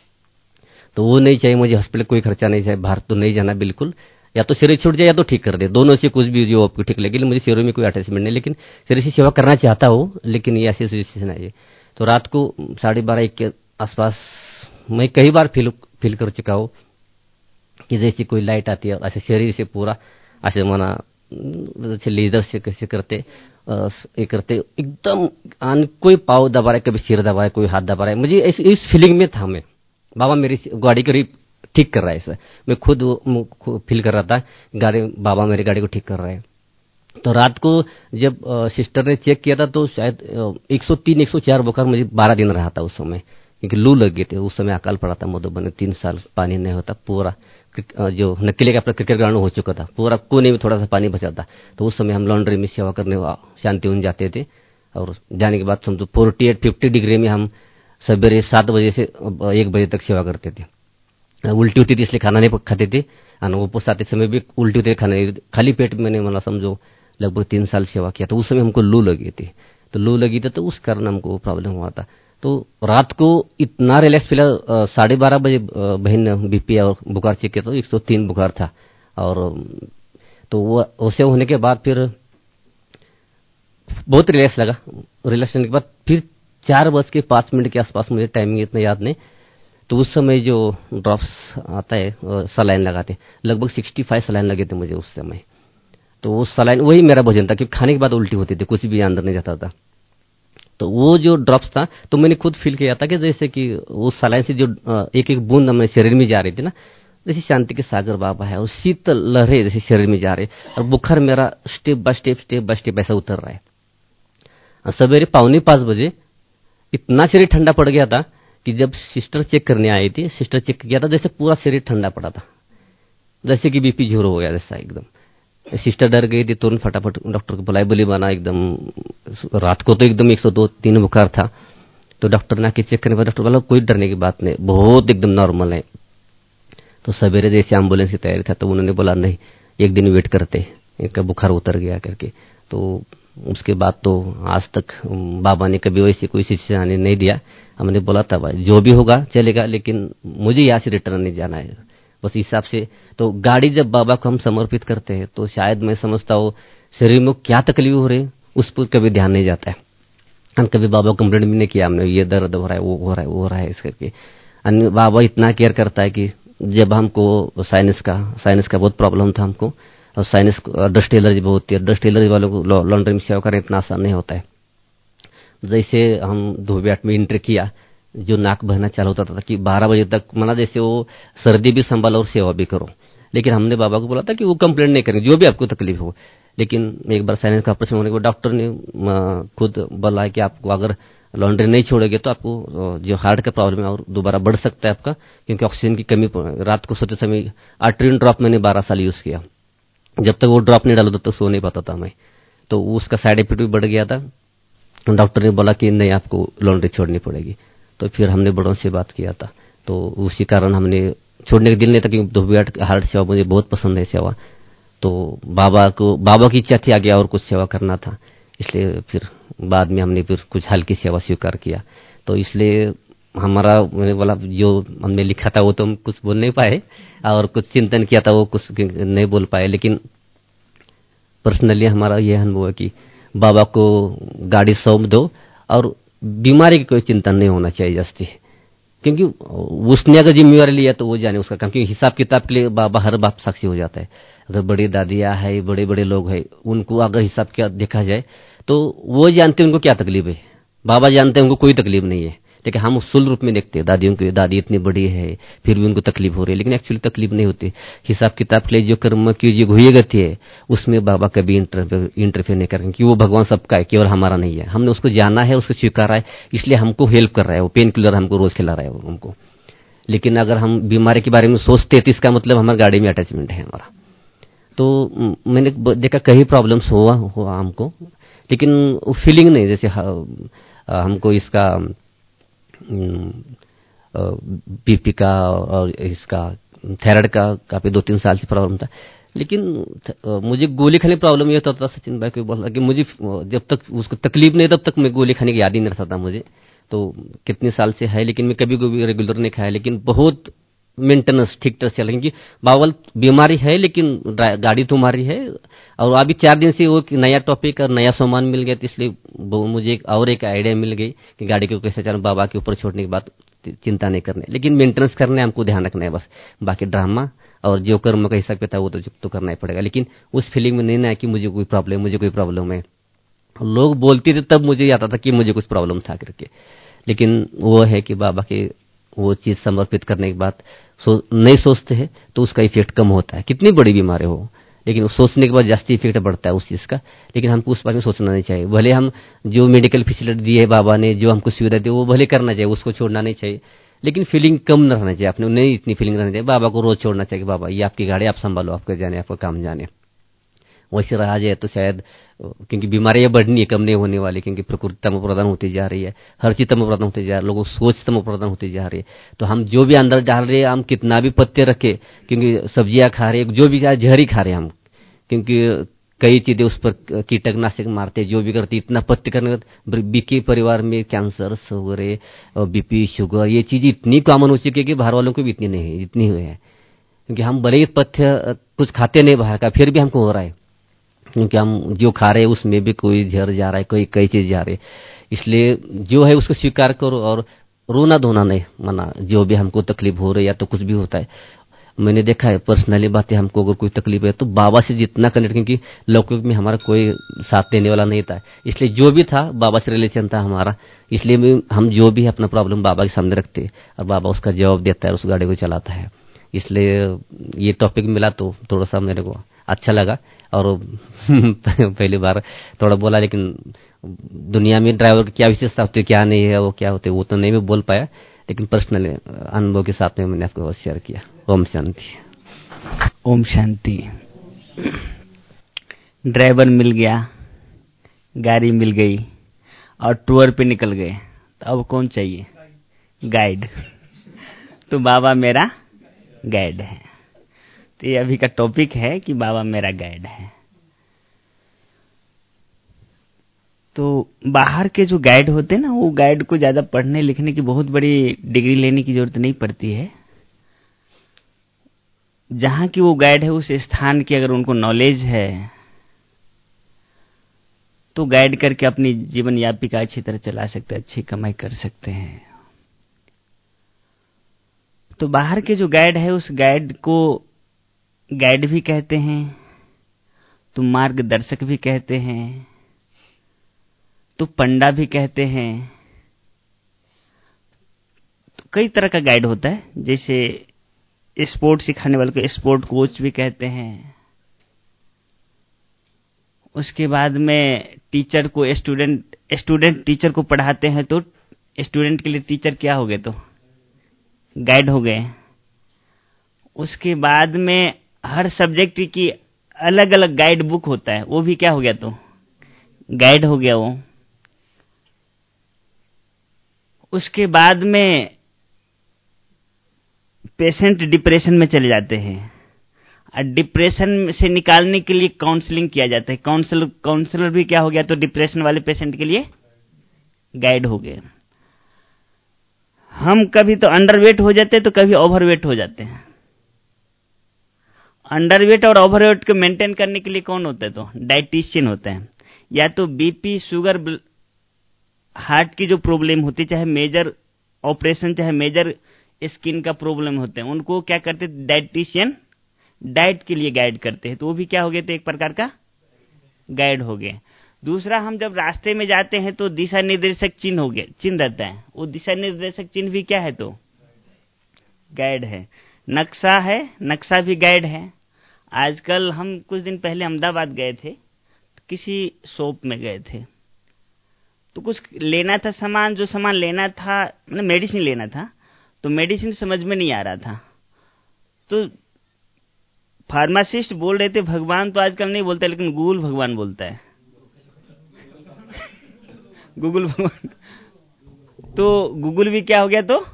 तो वो नहीं चाहिए मुझे, हॉस्पिटल कोई खर्चा नहीं चाहिए, बाहर तो नहीं जाना बिल्कुल, या तो शरीर छूट जाए या तो ठीक कर दे, दोनों से कुछ भी जो आपको ठीक लगे। मुझे शरीर में कोई अटैचमेंट नहीं, लेकिन शरीर से सेवा करना चाहता हूँ, लेकिन ये ऐसी सिचुएशन है। तो रात को 12:30 1 के आसपास मैं कई बार फील कर चुका हूँ कि जैसे कोई लाइट आती है, ऐसे शरीर से पूरा ऐसे माना जैसे लेजर से कैसे करते ये करते एकदम कोई पाँव दबा रहा है, कभी सिर दबा रहा है, कोई हाथ दबा रहा है, मुझे इस फीलिंग में था मैं। बाबा मेरी गाड़ी करीब ठीक कर रहा है, सर मैं खुद फील कर रहा था बाबा मेरी गाड़ी को ठीक कर रहा है। तो रात को जब सिस्टर ने चेक किया था तो शायद 103 104 बुखार मुझे 12 दिन रहा था उस समय, क्योंकि लू लग गए थे उस समय, अकाल पड़ा था मधुबन में, 3 साल पानी नहीं होता, पूरा जो नक्कीले का अपना क्रिकेट ग्राउंड हो चुका था, पूरा कोने में थोड़ा सा पानी बचा था। तो उस समय हम लॉन्ड्री में सेवा करने शांतिवन जाते थे, और जाने के बाद समझो 48-50 डिग्री में हम सवेरे 7 बजे से 1 बजे तक सेवा करते थे। उल्टी होती थी इसलिए खाना नहीं खाते थे, और उपवास आते समय भी उल्टी होती थी, खाली पेट मैंने मतलब समझो लगभग 3 साल सेवा किया। तो उस समय हमको लू लगी थी, तो लू लगी थी तो उस कारण हमको प्रॉब्लम हुआ था। तो रात को इतना रिलैक्स फिला, 12:30 बजे बहन बीपी और बुखार चेक किया तो 103 बुखार था, और तो वो उसे होने के बाद फिर बहुत रिलैक्स लगा। रिलैक्स होने के बाद फिर 4:05 के आसपास, मुझे टाइमिंग इतना याद नहीं, तो उस समय जो ड्रॉप्स आता है सलाइन लगाते, लगभग 65 सलाइन लगे थे मुझे उस समय। तो वो सलाइन वही मेरा भोजन था, क्योंकि खाने के बाद उल्टी होती थी, कुछ भी अंदर नहीं जाता था। तो वो जो ड्रॉप्स था तो मैंने खुद फील किया था कि जैसे कि वो सलाइन से जो एक एक बूंद हमारे शरीर में जा रही थी ना, जैसे शांति के सागर बाबा है, और शीतल लहरें जैसे शरीर में जा रही, और बुखार मेरा स्टेप बाय स्टेप ऐसा उतर रहा है। सवेरे 4:45 बजे इतना शरीर ठंडा पड़ गया था कि जब सिस्टर चेक करने आई थी, सिस्टर चेक किया था, जैसे पूरा शरीर ठंडा पड़ा था, जैसे कि बीपी जीरो हो गया जैसा एकदम। सिस्टर डर गई थी, तुरंत फटाफट डॉक्टर को बुलाई, बोली बना एकदम, रात को तो एकदम 102-3 बुखार था। तो डॉक्टर ने आके चेक करने पर डॉक्टर बोला कोई डरने की बात नहीं, बहुत एकदम नॉर्मल है। तो सवेरे जैसे एम्बुलेंस की तैयारी था तो उन्होंने बोला नहीं, एक दिन वेट करते, इनका बुखार उतर गया करके। तो उसके बाद तो आज तक बाबा ने कभी वैसी कोई शिक्षा आने नहीं दिया। हमने बोला था भाई जो भी होगा चलेगा, लेकिन मुझे यहाँ से रिटर्न नहीं जाना है, बस हिसाब से। तो गाड़ी जब बाबा को हम समर्पित करते हैं तो शायद मैं समझता हूँ शरीर में क्या तकलीफ हो रही उस पर कभी ध्यान नहीं जाता है। हम कभी बाबा को कंप्लेंट भी नहीं किया हमने, ये दर्द हो रहा है, वो हो रहा है, वो हो रहा है, इस करके। बाबा इतना केयर करता है कि जब हमको साइनस का बहुत प्रॉब्लम था हमको, और साइनस डस्ट एलर्जी बहुत थी, डस्ट एलर्जी वालों को लॉन्ड्री में सेवा करना इतना आसान नहीं होता है। जैसे हम धोबियाट में इंटर किया, जो नाक बहना चालू होता था कि 12 बजे तक, माना जैसे वो सर्दी भी संभालो और सेवा भी करो, लेकिन हमने बाबा को बोला था कि वो कंप्लेंट नहीं करेंगे जो भी आपको तकलीफ हो। लेकिन एक बार साइनस का ऑपरेशन होने के बाद डॉक्टर ने खुद बोला कि आपको अगर लॉन्ड्री नहीं छोड़ोगे तो आपको जो हार्ट का प्रॉब्लम है और दोबारा बढ़ सकता है आपका, क्योंकि ऑक्सीजन की कमी। रात को सोते समय आर्ट्रिन ड्रॉप मैंने 12 साल यूज़ किया, जब तक वो ड्रॉप नहीं डालो तब तक सो नहीं पाता था मैं, तो उसका साइड इफेक्ट भी बढ़ गया था। डॉक्टर ने बोला कि नहीं आपको लॉन्ड्री छोड़नी पड़ेगी। तो फिर हमने बड़ों से बात किया था, तो उसी कारण हमने छोड़ने का दिल नहीं था, क्योंकि धोबियाट हार्ट सेवा मुझे बहुत पसंद है सेवा। तो बाबा की इच्छा थी आगे और कुछ सेवा करना था, इसलिए फिर बाद में हमने फिर कुछ हल्की सेवा स्वीकार किया। तो इसलिए हमारा, मैंने बोला जो हमने लिखा था वो तो हम कुछ बोल नहीं पाए, और कुछ चिंतन किया था वो कुछ नहीं बोल पाए, लेकिन पर्सनली हमारा यह अनुभव है कि बाबा को गाड़ी सौंप दो और बीमारी की कोई चिंता नहीं होना चाहिए जास्ती, क्योंकि उसने अगर जिम्मेवारी लिया तो वो जाने उसका काम, क्योंकि हिसाब किताब के लिए बाबा हर बाप साक्षी हो जाता है। अगर बड़ी दादियाँ है, बड़े बड़े लोग हैं, उनको अगर हिसाब क्या देखा जाए तो वो जानते हैं उनको क्या तकलीफ है, बाबा जानते हैं उनको कोई तकलीफ नहीं है, लेकिन हम स्थूल रूप में देखते हैं दादियों की, दादी इतनी बड़ी है फिर भी उनको तकलीफ हो रही है, लेकिन एक्चुअली तकलीफ नहीं होती। हिसाब किताब के लिए जो कर्म की जो हुई गति है उसमें बाबा कभी इंटरफेयर नहीं करेंगे, कि वो भगवान सबका है, केवल हमारा नहीं है। हमने उसको जाना है, उसको स्वीकारा है, इसलिए हमको हेल्प कर रहा है, वो पेन किलर हमको रोज खिला रहा है वो हमको। लेकिन अगर हम बीमारी के बारे में सोचते हैं तो इसका मतलब हमारी गाड़ी में अटैचमेंट है हमारा। तो मैंने देखा कई प्रॉब्लम्स हुआ हमको, लेकिन फीलिंग नहीं, जैसे हमको इसका बीपी का और इसका थायराइड का काफी 2-3 साल से प्रॉब्लम था, लेकिन मुझे गोली खाने प्रॉब्लम ये होता था, सचिन भाई को बोला कि मुझे जब तक उसको तकलीफ नहीं तब तक मैं गोली खाने की याद ही नहीं रहता था मुझे। तो कितने साल से है, लेकिन मैं कभी कभी रेगुलर नहीं खाया, लेकिन बहुत मेंटेनेंस ठीक तरह से चला, क्योंकि बावल बीमारी है लेकिन गाड़ी तुम्हारी है। और अभी 4 दिन से वो नया टॉपिक और नया सामान मिल गया, तो इसलिए मुझे एक आइडिया मिल गई कि गाड़ी को कैसे चलाना, बाबा के ऊपर छोड़ने के बाद चिंता नहीं करने, लेकिन मेंटेनेंस करने हमको ध्यान रखना है बस। बाकी ड्रामा और जो कर्म का हिसाब किताब वो तो करना ही पड़ेगा, लेकिन उस फीलिंग में नहीं ना कि मुझे कोई प्रॉब्लम है। लोग बोलते थे तब मुझे आता था कि मुझे कुछ प्रॉब्लम था करके, लेकिन वो है कि बाबा के वो चीज समर्पित करने के बाद नहीं सोचते हैं तो उसका इफेक्ट कम होता है, कितनी बड़ी बीमारी हो, लेकिन सोचने के बाद जास्ती इफेक्ट बढ़ता है उस चीज का। लेकिन हमको उस बारे में सोचना नहीं चाहिए, भले हम जो मेडिकल फैसिलिटी दी है बाबा ने, जो हमको सुविधा दी वो भले करना चाहिए, उसको छोड़ना नहीं चाहिए, लेकिन फीलिंग कम न रहना चाहिए अपने, नहीं इतनी फीलिंग रहना चाहिए। बाबा को रोज छोड़ना चाहिए, बाबा ये आपकी गाड़ी, आप संभालो, आपका जाने, आपका काम जाने। वैसे रहा जाए तो शायद, क्योंकि बीमारियां बढ़नी है, कम नहीं होने वाली, क्योंकि प्रकृति तमो प्रधान होती जा रही है, हर चीज तमो प्रधान होती जा रही है, लोगों की सोच तमो प्रधान होती जा रही है। तो हम जो भी अंदर डाल रहे हैं, हम कितना भी पत्ते रखे, क्योंकि सब्जियां खा रहे हैं, जो भी जहरी खा रहे हैं हम, क्योंकि कई चीजें उस पर कीटनाशक मारते, जो भी करते, इतना पत्ते करने के बीके परिवार में कैंसर वगैरह, बीपी, शुगर, ये चीजें इतनी कॉमन हो चुकी है कि बाहर वालों को भी इतनी नहीं है, इतनी हुई है। क्योंकि हम भले ही पथ्य कुछ खाते नहीं बाहर का, फिर भी हमको हो रहा है, क्योंकि हम जो खा रहे हैं उसमें भी कोई जहर जा रहा है, कोई कई चीज जा रही है। इसलिए जो है उसको स्वीकार करो और रोना धोना नहीं मना, जो भी हमको तकलीफ हो रही है या तो कुछ भी होता है। मैंने देखा है पर्सनली बातें, हमको अगर कोई तकलीफ है तो बाबा से जितना कनेक्ट, क्योंकि लौकिक में हमारा कोई साथ देने वाला नहीं था, इसलिए जो भी था बाबा से रिलेशन था हमारा, इसलिए हम जो भी अपना प्रॉब्लम बाबा के सामने रखते और बाबा उसका जवाब देता है, उस गाड़ी को चलाता है। इसलिए ये टॉपिक मिला तो थोड़ा सा मेरे को अच्छा लगा, और पहली बार थोड़ा बोला, लेकिन दुनिया में ड्राइवर की क्या विशेषता होती है, क्या नहीं है, वो क्या होते है वो तो नहीं मैं बोल पाया, लेकिन पर्सनल अनुभव के साथ में मैंने आपको शेयर किया। ओम शांति। ओम शांति। ड्राइवर मिल गया, गाड़ी मिल गई और टूर पे निकल गए, तो अब कौन चाहिए? गाइड। तो बाबा मेरा गाइड है। तो ये अभी का टॉपिक है कि बाबा मेरा गाइड है। तो बाहर के जो गाइड होते हैं ना, वो गाइड को ज्यादा पढ़ने लिखने की, बहुत बड़ी डिग्री लेने की जरूरत नहीं पड़ती है। जहां की वो गाइड है उस स्थान की अगर उनको नॉलेज है तो गाइड करके अपनी जीवन यापिका अच्छी तरह चला सकते हैं, अच्छी कमाई कर सकते हैं। तो बाहर के जो गाइड है उस गाइड को गाइड भी कहते हैं, तो मार्गदर्शक भी कहते हैं, तो पंडा भी कहते हैं। तो कई तरह का गाइड होता है, जैसे स्पोर्ट सिखाने वाले को स्पोर्ट कोच भी कहते हैं। उसके बाद में टीचर को स्टूडेंट टीचर को पढ़ाते हैं, तो स्टूडेंट के लिए टीचर क्या हो गए? तो गाइड हो गए। उसके बाद में हर सब्जेक्ट की अलग अलग गाइड बुक होता है, वो भी क्या हो गया? तो गाइड हो गया वो। उसके बाद में पेशेंट डिप्रेशन में चले जाते हैं, और डिप्रेशन से निकालने के लिए काउंसलिंग किया जाता है। काउंसलर भी क्या हो गया, तो डिप्रेशन वाले पेशेंट के लिए गाइड हो गए। हम कभी तो अंडरवेट हो जाते हैं तो कभी ओवरवेट हो जाते हैं। अंडरवेट और ओवरवेट को मेंटेन करने के लिए कौन होता है, तो डाइटिशियन होता है। या तो बीपी, शुगर, हार्ट की जो प्रॉब्लम होती, चाहे मेजर ऑपरेशन चाहे मेजर स्किन का प्रॉब्लम होते हैं, उनको क्या करते, डाइटिशियन डाइट के लिए गाइड करते हैं। तो वो भी क्या हो गए, तो एक प्रकार का गाइड हो गए। दूसरा, हम जब रास्ते में जाते हैं तो दिशा निर्देशक चिन्ह हो गए, चिन्ह रहता है, वो दिशा निर्देशक चिन्ह भी क्या है, तो गाइड है। नक्शा है, नक्शा भी गाइड है। आजकल हम कुछ दिन पहले अहमदाबाद गए थे, किसी शॉप में गए थे, तो कुछ लेना था सामान, जो सामान लेना था, मतलब मेडिसिन लेना था, तो मेडिसिन समझ में नहीं आ रहा था। तो फार्मासिस्ट बोल रहे थे भगवान तो आजकल नहीं बोलता, लेकिन गूगल भगवान बोलता है। गूगल भगवान, तो गूगल भी क्या हो गया, तो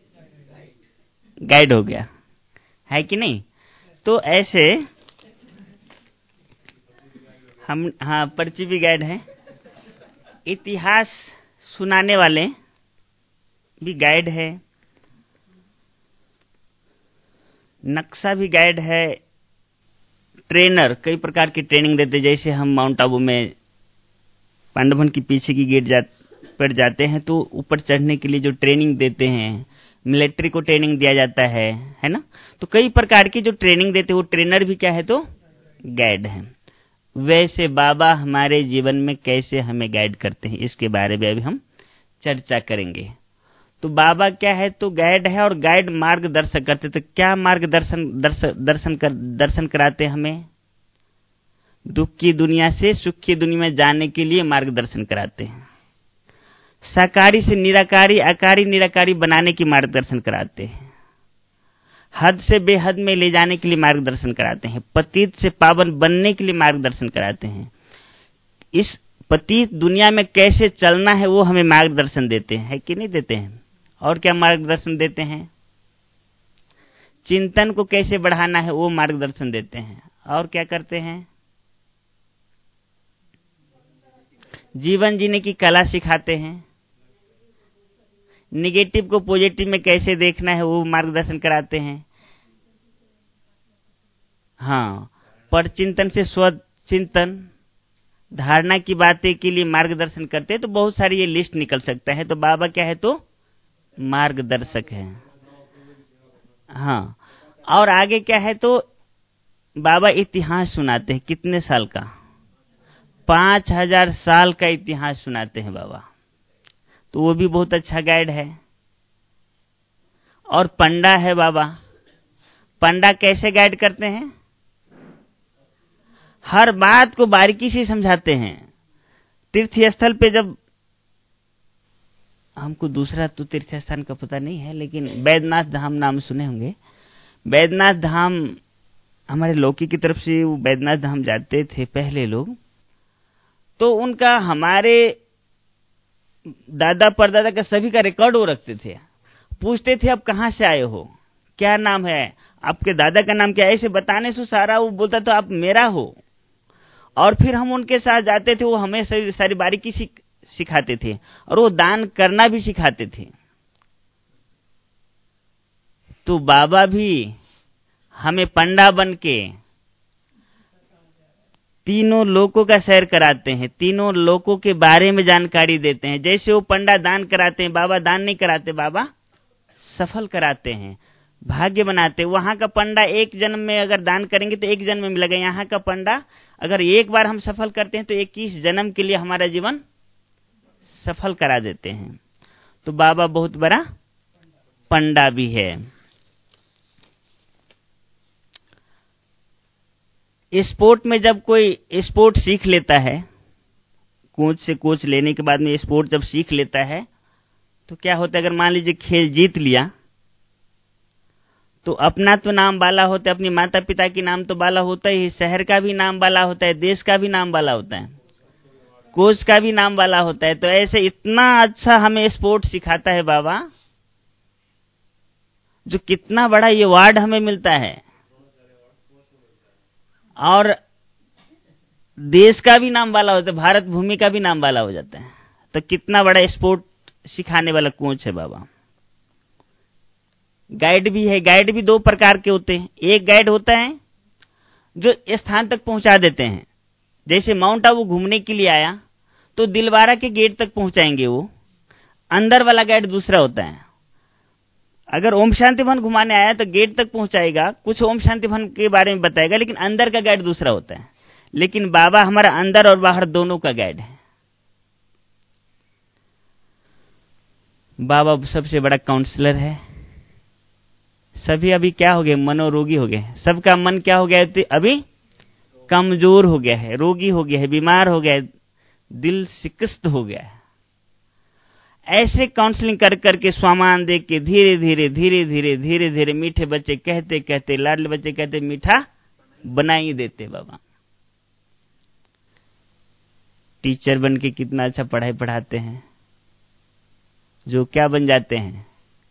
गाइड हो गया, है कि नहीं। तो ऐसे हम, हाँ, पर्ची भी गाइड है। इतिहास सुनाने वाले भी गाइड है, नक्शा भी गाइड है। ट्रेनर कई प्रकार की ट्रेनिंग देते, जैसे हम माउंट आबू में पांडवन की पीछे की गेट पर जाते हैं तो ऊपर चढ़ने के लिए जो ट्रेनिंग देते हैं, मिलिट्री को ट्रेनिंग दिया जाता है ना। तो कई प्रकार की जो ट्रेनिंग देते हैं वो ट्रेनर भी क्या है, तो गाइड है। वैसे बाबा हमारे जीवन में कैसे हमें गाइड करते हैं, इसके बारे में अभी हम चर्चा करेंगे। तो बाबा क्या है, तो गाइड है, और गाइड मार्गदर्शक करते। तो क्या दर्शन कराते हमें, दुख की दुनिया से सुख की दुनिया में जाने के लिए मार्गदर्शन कराते हैं। साकारी से निराकारी, आकारी निराकारी बनाने की मार्गदर्शन कराते हैं। हद से बेहद में ले जाने के लिए मार्गदर्शन कराते हैं। पतित से पावन बनने के लिए मार्गदर्शन कराते हैं। इस पतित दुनिया में कैसे चलना है वो हमें मार्गदर्शन देते हैं, है कि नहीं देते हैं। और क्या मार्गदर्शन देते हैं, चिंतन को कैसे बढ़ाना है वो मार्गदर्शन देते हैं। और क्या करते हैं, जीवन जीने की कला सिखाते हैं। निगेटिव को पॉजिटिव में कैसे देखना है वो मार्गदर्शन कराते हैं। हाँ, पर चिंतन से स्वचिंतन, धारणा की बातें के लिए मार्गदर्शन करते हैं। तो बहुत सारी ये लिस्ट निकल सकता है। तो बाबा क्या है, तो मार्गदर्शक है। हाँ, और आगे क्या है, तो बाबा इतिहास सुनाते हैं। कितने साल का, 5000 साल का इतिहास सुनाते हैं बाबा। तो वो भी बहुत अच्छा गाइड है। और पंडा है बाबा। पंडा कैसे गाइड करते हैं, हर बात को बारीकी से समझाते हैं। तीर्थ स्थल पे जब, हमको दूसरा तो तीर्थ स्थान का पता नहीं है, लेकिन बैद्यनाथ धाम नाम सुने होंगे। बैद्यनाथ धाम हमारे लौकी की तरफ से वो बैद्यनाथ धाम जाते थे पहले लोग, तो उनका हमारे दादा परदादा का सभी का रिकॉर्ड वो रखते थे। पूछते थे आप कहाँ से आए हो, क्या नाम है, आपके दादा का नाम क्या है, ऐसे बताने से सारा वो बोलता था आप मेरा हो। और फिर हम उनके साथ जाते थे, वो हमें सारी बारीकी सिखाते थे, और वो दान करना भी सिखाते थे। तो बाबा भी हमें पंडा बन के तीनों लोकों का सैर कराते हैं, तीनों लोकों के बारे में जानकारी देते हैं। जैसे वो पंडा दान कराते हैं, बाबा दान नहीं कराते, बाबा सफल कराते हैं, भाग्य बनाते। वहां का पंडा एक जन्म में अगर दान करेंगे तो एक जन्म में मिलेगा। यहाँ का पंडा अगर एक बार हम सफल करते हैं तो 21 जन्म के लिए हमारा जीवन सफल करा देते हैं। तो बाबा बहुत बड़ा पंडा भी है। स्पोर्ट में जब कोई स्पोर्ट सीख लेता है, कोच से कोच लेने के बाद में स्पोर्ट जब सीख लेता है तो क्या होता है, अगर मान लीजिए खेल जीत लिया तो अपना तो नाम बाला होता है, अपनी माता पिता की नाम तो बाला होता ही, शहर का भी नाम बाला होता है, देश का भी नाम बाला होता है, कोच का भी नाम बाला होता है। तो ऐसे इतना अच्छा हमें स्पोर्ट सिखाता है बाबा, जो कितना बड़ा ये अवार्ड हमें मिलता है। और देश का भी नाम वाला होता है, भारत भूमि का भी नाम वाला हो जाता है। तो कितना बड़ा स्पोर्ट सिखाने वाला कोच है बाबा। गाइड भी है। गाइड भी दो प्रकार के होते हैं। एक गाइड होता है जो स्थान तक पहुंचा देते हैं, जैसे माउंट आबू घूमने के लिए आया तो दिलवारा के गेट तक पहुंचाएंगे वो। अंदर वाला गाइड दूसरा होता है। अगर ओम शांति वन घुमाने आया तो गेट तक पहुंचाएगा, कुछ ओम शांति वन के बारे में बताएगा, लेकिन अंदर का गाइड दूसरा होता है। लेकिन बाबा हमारा अंदर और बाहर दोनों का गाइड है। बाबा सबसे बड़ा काउंसलर है। सभी अभी क्या हो गए? मनोरोगी हो गए। सबका मन क्या हो गया है? अभी कमजोर हो गया है, रोगी हो गया है, बीमार हो गया है, दिल शिकस्त हो गया है। ऐसे काउंसलिंग कर करके सामान दे के धीरे धीरे धीरे धीरे धीरे धीरे मीठे बच्चे कहते कहते, लाडले बच्चे कहते मीठा बना ही देते बाबा। टीचर बन के कितना अच्छा पढ़ाई पढ़ाते हैं, जो क्या बन जाते हैं?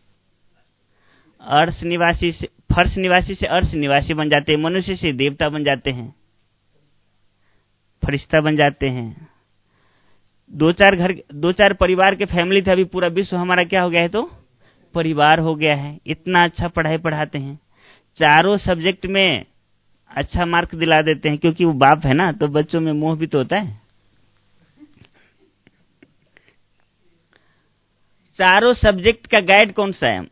अर्श निवासी से, फर्श निवासी से अर्श निवासी बन जाते हैं। मनुष्य से देवता बन जाते हैं, फरिश्ता बन जाते हैं। दो चार परिवार के फैमिली थे, अभी पूरा विश्व हमारा क्या हो गया है? तो परिवार हो गया है। इतना अच्छा पढ़ाई पढ़ाते हैं। चारों सब्जेक्ट में अच्छा मार्क दिला देते हैं, क्योंकि वो बाप है ना, तो बच्चों में मोह भी तो होता है। चारों सब्जेक्ट का गाइड कौन सा है?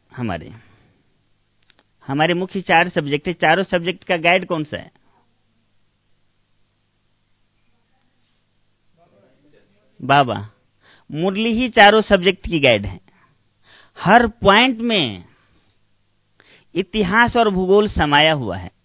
हमारे मुख्य 4 सब्जेक्ट है। चारों सब्जेक्ट का गाइड कौन सा है? बाबा। मुरली ही चारों सब्जेक्ट की गाइड है। हर पॉइंट में इतिहास और भूगोल समाया हुआ है।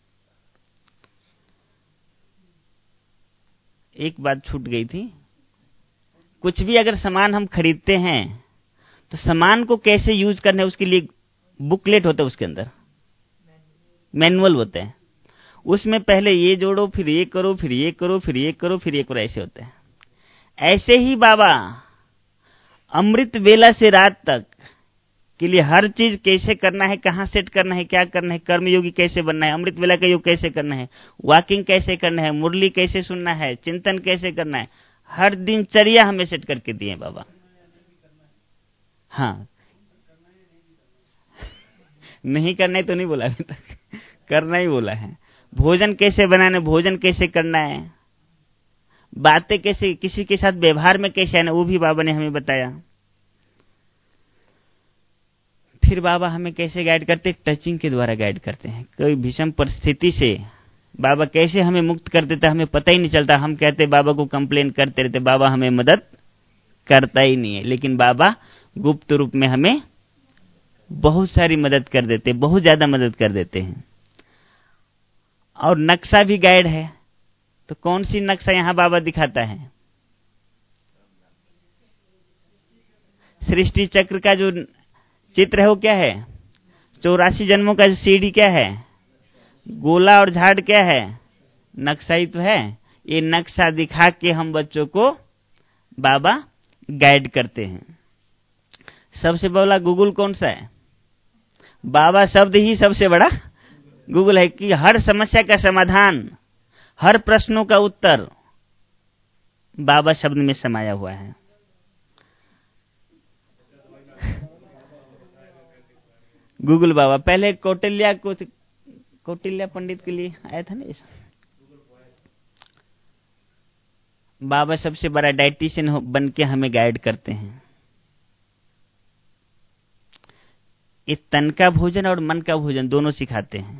एक बात छूट गई थी। कुछ भी अगर सामान हम खरीदते हैं तो सामान को कैसे यूज करना है उसके लिए बुकलेट होता है, उसके अंदर मैनुअल होते हैं। उसमें पहले ये जोड़ो, फिर ये करो, फिर ये करो, फिर ये करो, फिर ये करो, ऐसे होते हैं। ऐसे ही बाबा अमृत वेला से रात तक के लिए हर चीज कैसे करना है, कहाँ सेट करना है, क्या करना है, कर्मयोगी कैसे बनना है, अमृत वेला का योग कैसे करना है, वॉकिंग कैसे करना है, मुरली कैसे सुनना है, चिंतन कैसे करना है, हर दिनचर्या हमें सेट करके दिए बाबा। हाँ, नहीं करना है तो नहीं बोला अभी तक, करना ही बोला है। भोजन कैसे बनाना है, भोजन कैसे करना है, बातें कैसे, किसी के साथ व्यवहार में कैसे आना, वो भी बाबा ने हमें बताया। फिर बाबा हमें कैसे गाइड करते? टचिंग के द्वारा गाइड करते हैं। कोई भीषण परिस्थिति से बाबा कैसे हमें मुक्त कर देता, हमें पता ही नहीं चलता। हम कहते बाबा को कंप्लेन करते रहते, बाबा हमें मदद करता ही नहीं है। लेकिन बाबा गुप्त रूप में हमें बहुत सारी मदद कर देते, बहुत ज्यादा मदद कर देते हैं। और नक्शा भी गाइड है। तो कौन सी नक्शा यहां बाबा दिखाता है? सृष्टि चक्र का जो चित्र है वो क्या है? 84 जन्मों का सीढ़ी क्या है? गोला और झाड़ क्या है? नक्शा ही तो है। ये नक्शा दिखा के हम बच्चों को बाबा गाइड करते हैं। सबसे बड़ा गूगल कौन सा है? बाबा शब्द ही सबसे बड़ा गूगल है, कि हर समस्या का समाधान, हर प्रश्नों का उत्तर बाबा शब्द में समाया हुआ है। गूगल बाबा पहले कौटिल्य पंडित के लिए आया था ना। बाबा सबसे बड़ा डाइटिशियन बन के हमें गाइड करते हैं। इस तन का भोजन और मन का भोजन दोनों सिखाते हैं।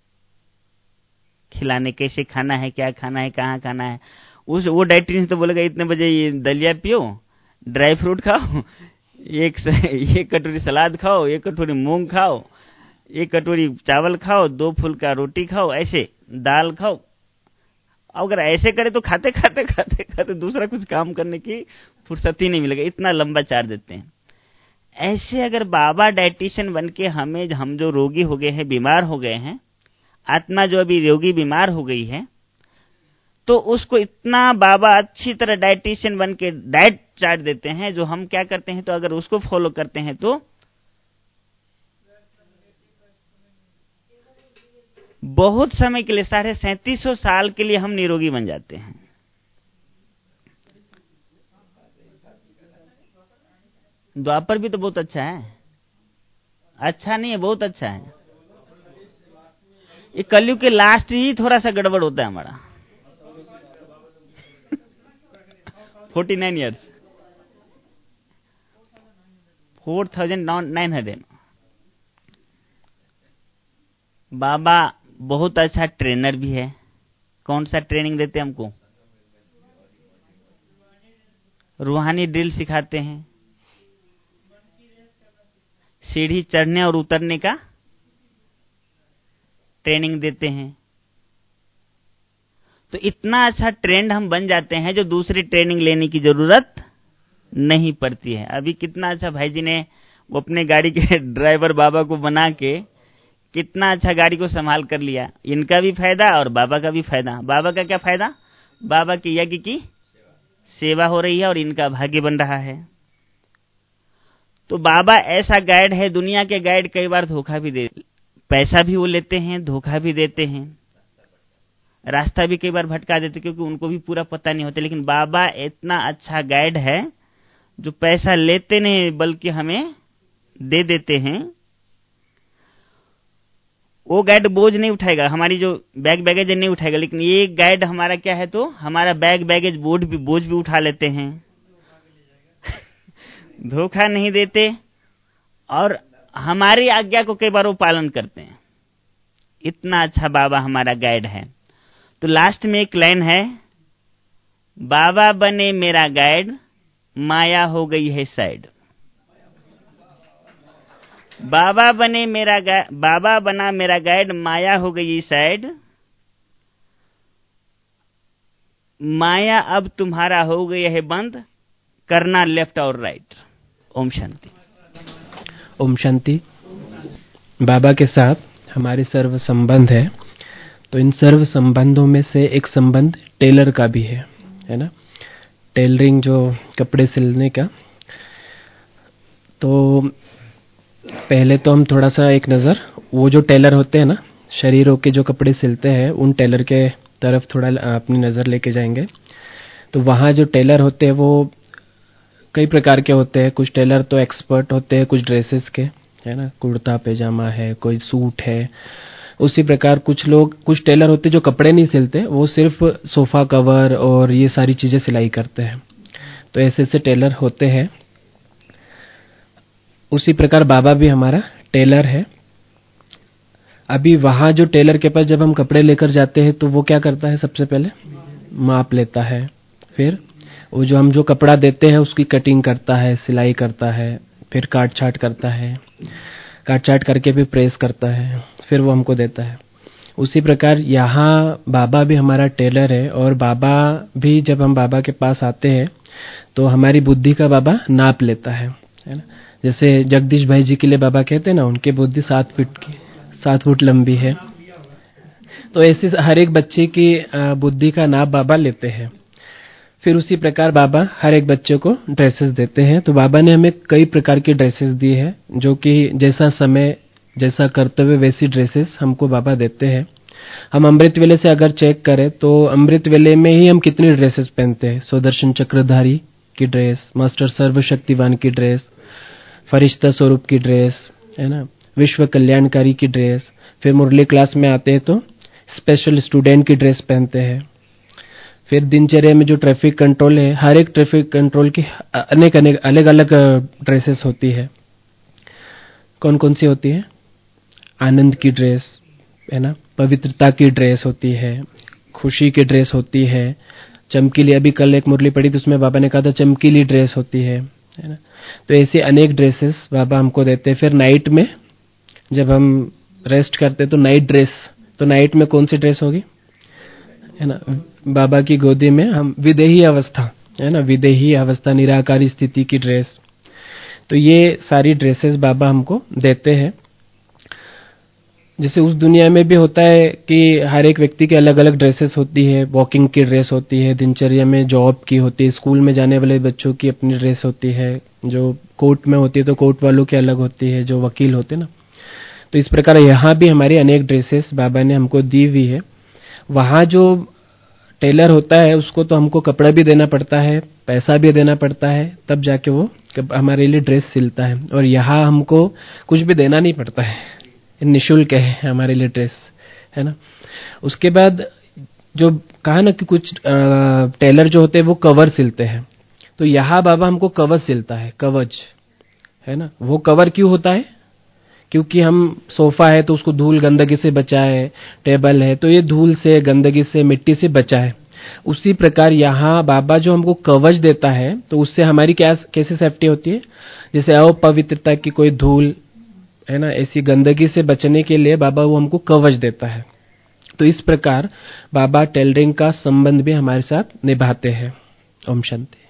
खिलाने कैसे खाना है, क्या खाना है, कहाँ खाना है। वो डाइटिशियन तो बोलेगा इतने बजे ये दलिया पियो, ड्राई फ्रूट खाओ, एक कटोरी सलाद खाओ, एक कटोरी मूंग खाओ, एक कटोरी चावल खाओ, 2 फुल्का रोटी खाओ, ऐसे दाल खाओ। अगर ऐसे करे तो खाते खाते खाते खाते दूसरा कुछ काम करने की फुर्सत ही नहीं मिलेगा, इतना लंबा चार्ज देते हैं। ऐसे अगर बाबा डाइटिशियन बन के हम जो रोगी हो गए हैं, बीमार हो गए हैं, आत्मा जो अभी रोगी बीमार हो गई है, तो उसको इतना बाबा अच्छी तरह डाइटिशियन बन के डाइट चार्ट देते हैं, जो हम क्या करते हैं, तो अगर उसको फॉलो करते हैं तो बहुत समय के लिए 3750 साल के लिए हम निरोगी बन जाते हैं। द्वापर भी तो बहुत अच्छा है, अच्छा नहीं है, बहुत अच्छा है। ये कलयुग के लास्ट ही थोड़ा सा गड़बड़ होता है हमारा। 49 ईयर्स, 4900। बाबा बहुत अच्छा ट्रेनर भी है। कौन सा ट्रेनिंग देते हैं हमको? रूहानी ड्रिल सिखाते हैं, सीढ़ी चढ़ने और उतरने का ट्रेनिंग देते हैं। तो इतना अच्छा ट्रेंड हम बन जाते हैं जो दूसरी ट्रेनिंग लेने की जरूरत नहीं पड़ती है। अभी कितना अच्छा भाई जी ने वो अपने गाड़ी के ड्राइवर बाबा को बना के कितना अच्छा गाड़ी को संभाल कर लिया। इनका भी फायदा और बाबा का भी फायदा। बाबा का क्या फायदा? बाबा के यज्ञ की सेवा हो रही है और इनका भाग्य बन रहा है। तो बाबा ऐसा गाइड है, दुनिया के गाइड कई बार धोखा भी दे, पैसा भी वो लेते हैं, धोखा भी देते हैं, रास्ता भी कई बार भटका देते, क्योंकि उनको भी पूरा पता नहीं होता। लेकिन बाबा इतना अच्छा गाइड है जो पैसा लेते नहीं बल्कि हमें दे देते हैं। वो गाइड बोझ नहीं उठाएगा, हमारी जो बैग बैगेज नहीं उठाएगा, लेकिन ये गाइड हमारा क्या है, तो हमारा बैग बैगेज बोझ भी उठा लेते हैं। धोखा नहीं देते और हमारी आज्ञा को कई बार वो पालन करते हैं। इतना अच्छा बाबा हमारा गाइड है। तो लास्ट में एक लाइन है, बाबा बने मेरा गाइड, माया हो गई है साइड। बाबा बना मेरा गाइड, माया हो गई साइड। माया अब तुम्हारा हो गई है बंद, करना लेफ्ट और राइट। ओम शांति। ओम शांति। बाबा के साथ हमारे सर्व संबंध है, तो इन सर्व संबंधों में से एक संबंध टेलर का भी है ना। टेलरिंग, जो कपड़े सिलने का। तो पहले तो हम थोड़ा सा एक नज़र, वो जो टेलर होते हैं ना, शरीरों के जो कपड़े सिलते हैं, उन टेलर के तरफ थोड़ा अपनी नज़र लेके जाएंगे। तो वहाँ जो टेलर होते हैं वो कई प्रकार के होते हैं। कुछ टेलर तो एक्सपर्ट होते हैं कुछ ड्रेसेस के, है ना, कुर्ता पैजामा है, कोई सूट है। उसी प्रकार कुछ टेलर होते हैं जो कपड़े नहीं सिलते, वो सिर्फ सोफा कवर और ये सारी चीज़ें सिलाई करते हैं। तो ऐसे टेलर होते हैं। उसी प्रकार बाबा भी हमारा टेलर है। अभी वहाँ जो टेलर के पास जब हम कपड़े लेकर जाते हैं तो वो क्या करता है, सबसे पहले माप लेता है, फिर वो जो हम जो कपड़ा देते हैं उसकी कटिंग करता है, सिलाई करता है, फिर काट छाट करता है, काट छाट करके भी प्रेस करता है, फिर वो हमको देता है। उसी प्रकार यहाँ बाबा भी हमारा टेलर है। और बाबा भी जब हम बाबा के पास आते हैं तो हमारी बुद्धि का बाबा नाप लेता है ना। जैसे जगदीश भाई जी के लिए बाबा कहते हैं ना, उनकी बुद्धि 7 फुट लंबी है। तो ऐसे हर एक बच्चे की बुद्धि का नाप बाबा लेते हैं। फिर उसी प्रकार बाबा हर एक बच्चे को ड्रेसेस देते हैं। तो बाबा ने हमें कई प्रकार की ड्रेसेस दी है, जो कि जैसा समय, जैसा कर्तव्य, वैसी ड्रेसेस हमको बाबा देते हैं। हम अमृत वेले से अगर चेक करें तो अमृत वेले में ही हम कितनी ड्रेसेस पहनते हैं। सुदर्शन चक्रधारी की ड्रेस, मास्टर सर्वशक्तिवान की ड्रेस, फरिश्ता स्वरूप की ड्रेस, है ना, विश्व कल्याणकारी की ड्रेस। फिर मुरली क्लास में आते हैं तो स्पेशल स्टूडेंट की ड्रेस पहनते हैं। फिर दिनचर्या में जो ट्रैफिक कंट्रोल है, हर एक ट्रैफिक कंट्रोल की अनेक अलग अलग ड्रेसेस होती है। कौन कौन सी होती है? आनंद की ड्रेस, है ना, पवित्रता की ड्रेस होती है, खुशी की ड्रेस होती है, चमकीली। अभी कल एक मुरली पड़ी तो उसमें बाबा ने कहा था चमकीली ड्रेस होती है ना। तो ऐसी अनेक ड्रेसेस बाबा हमको देते हैं। फिर नाइट में जब हम रेस्ट करते तो नाइट ड्रेस, तो नाइट में कौन सी ड्रेस होगी, है ना, बाबा की गोदी में हम विदेही अवस्था, है ना, विदेही अवस्था, निराकारी स्थिति की ड्रेस। तो ये सारी ड्रेसेस बाबा हमको देते हैं। जैसे उस दुनिया में भी होता है कि हर एक व्यक्ति की अलग अलग ड्रेसेस होती है। वॉकिंग की ड्रेस होती है, दिनचर्या में जॉब की होती है, स्कूल में जाने वाले बच्चों की अपनी ड्रेस होती है, जो कोर्ट में होती है तो कोर्ट वालों की अलग होती है, जो वकील होते हैं ना। तो इस प्रकार यहाँ भी हमारी अनेक ड्रेसेस बाबा ने हमको दी हुई है। वहाँ जो टेलर होता है उसको तो हमको कपड़ा भी देना पड़ता है, पैसा भी देना पड़ता है, तब जाके वो हमारे लिए ड्रेस सिलता है। और यहाँ हमको कुछ भी देना नहीं पड़ता है, निःशुल्क है हमारे लिए ड्रेस, है ना। उसके बाद जो कहा ना कि कुछ टेलर जो होते हैं वो कवर सिलते हैं, तो यहाँ बाबा हमको कवच सिलता है, कवच, है ना। वो कवर क्यों होता है? क्योंकि हम सोफा है तो उसको धूल गंदगी से बचाए, टेबल है तो ये धूल से, गंदगी से, मिट्टी से बचाए। उसी प्रकार यहाँ बाबा जो हमको कवच देता है तो उससे हमारी कैसे सेफ्टी होती है? जैसे अपवित्रता की कोई धूल, है ना, ऐसी गंदगी से बचने के लिए बाबा वो हमको कवच देता है। तो इस प्रकार बाबा टेलरिंग का संबंध भी हमारे साथ निभाते हैं। ओम शांति।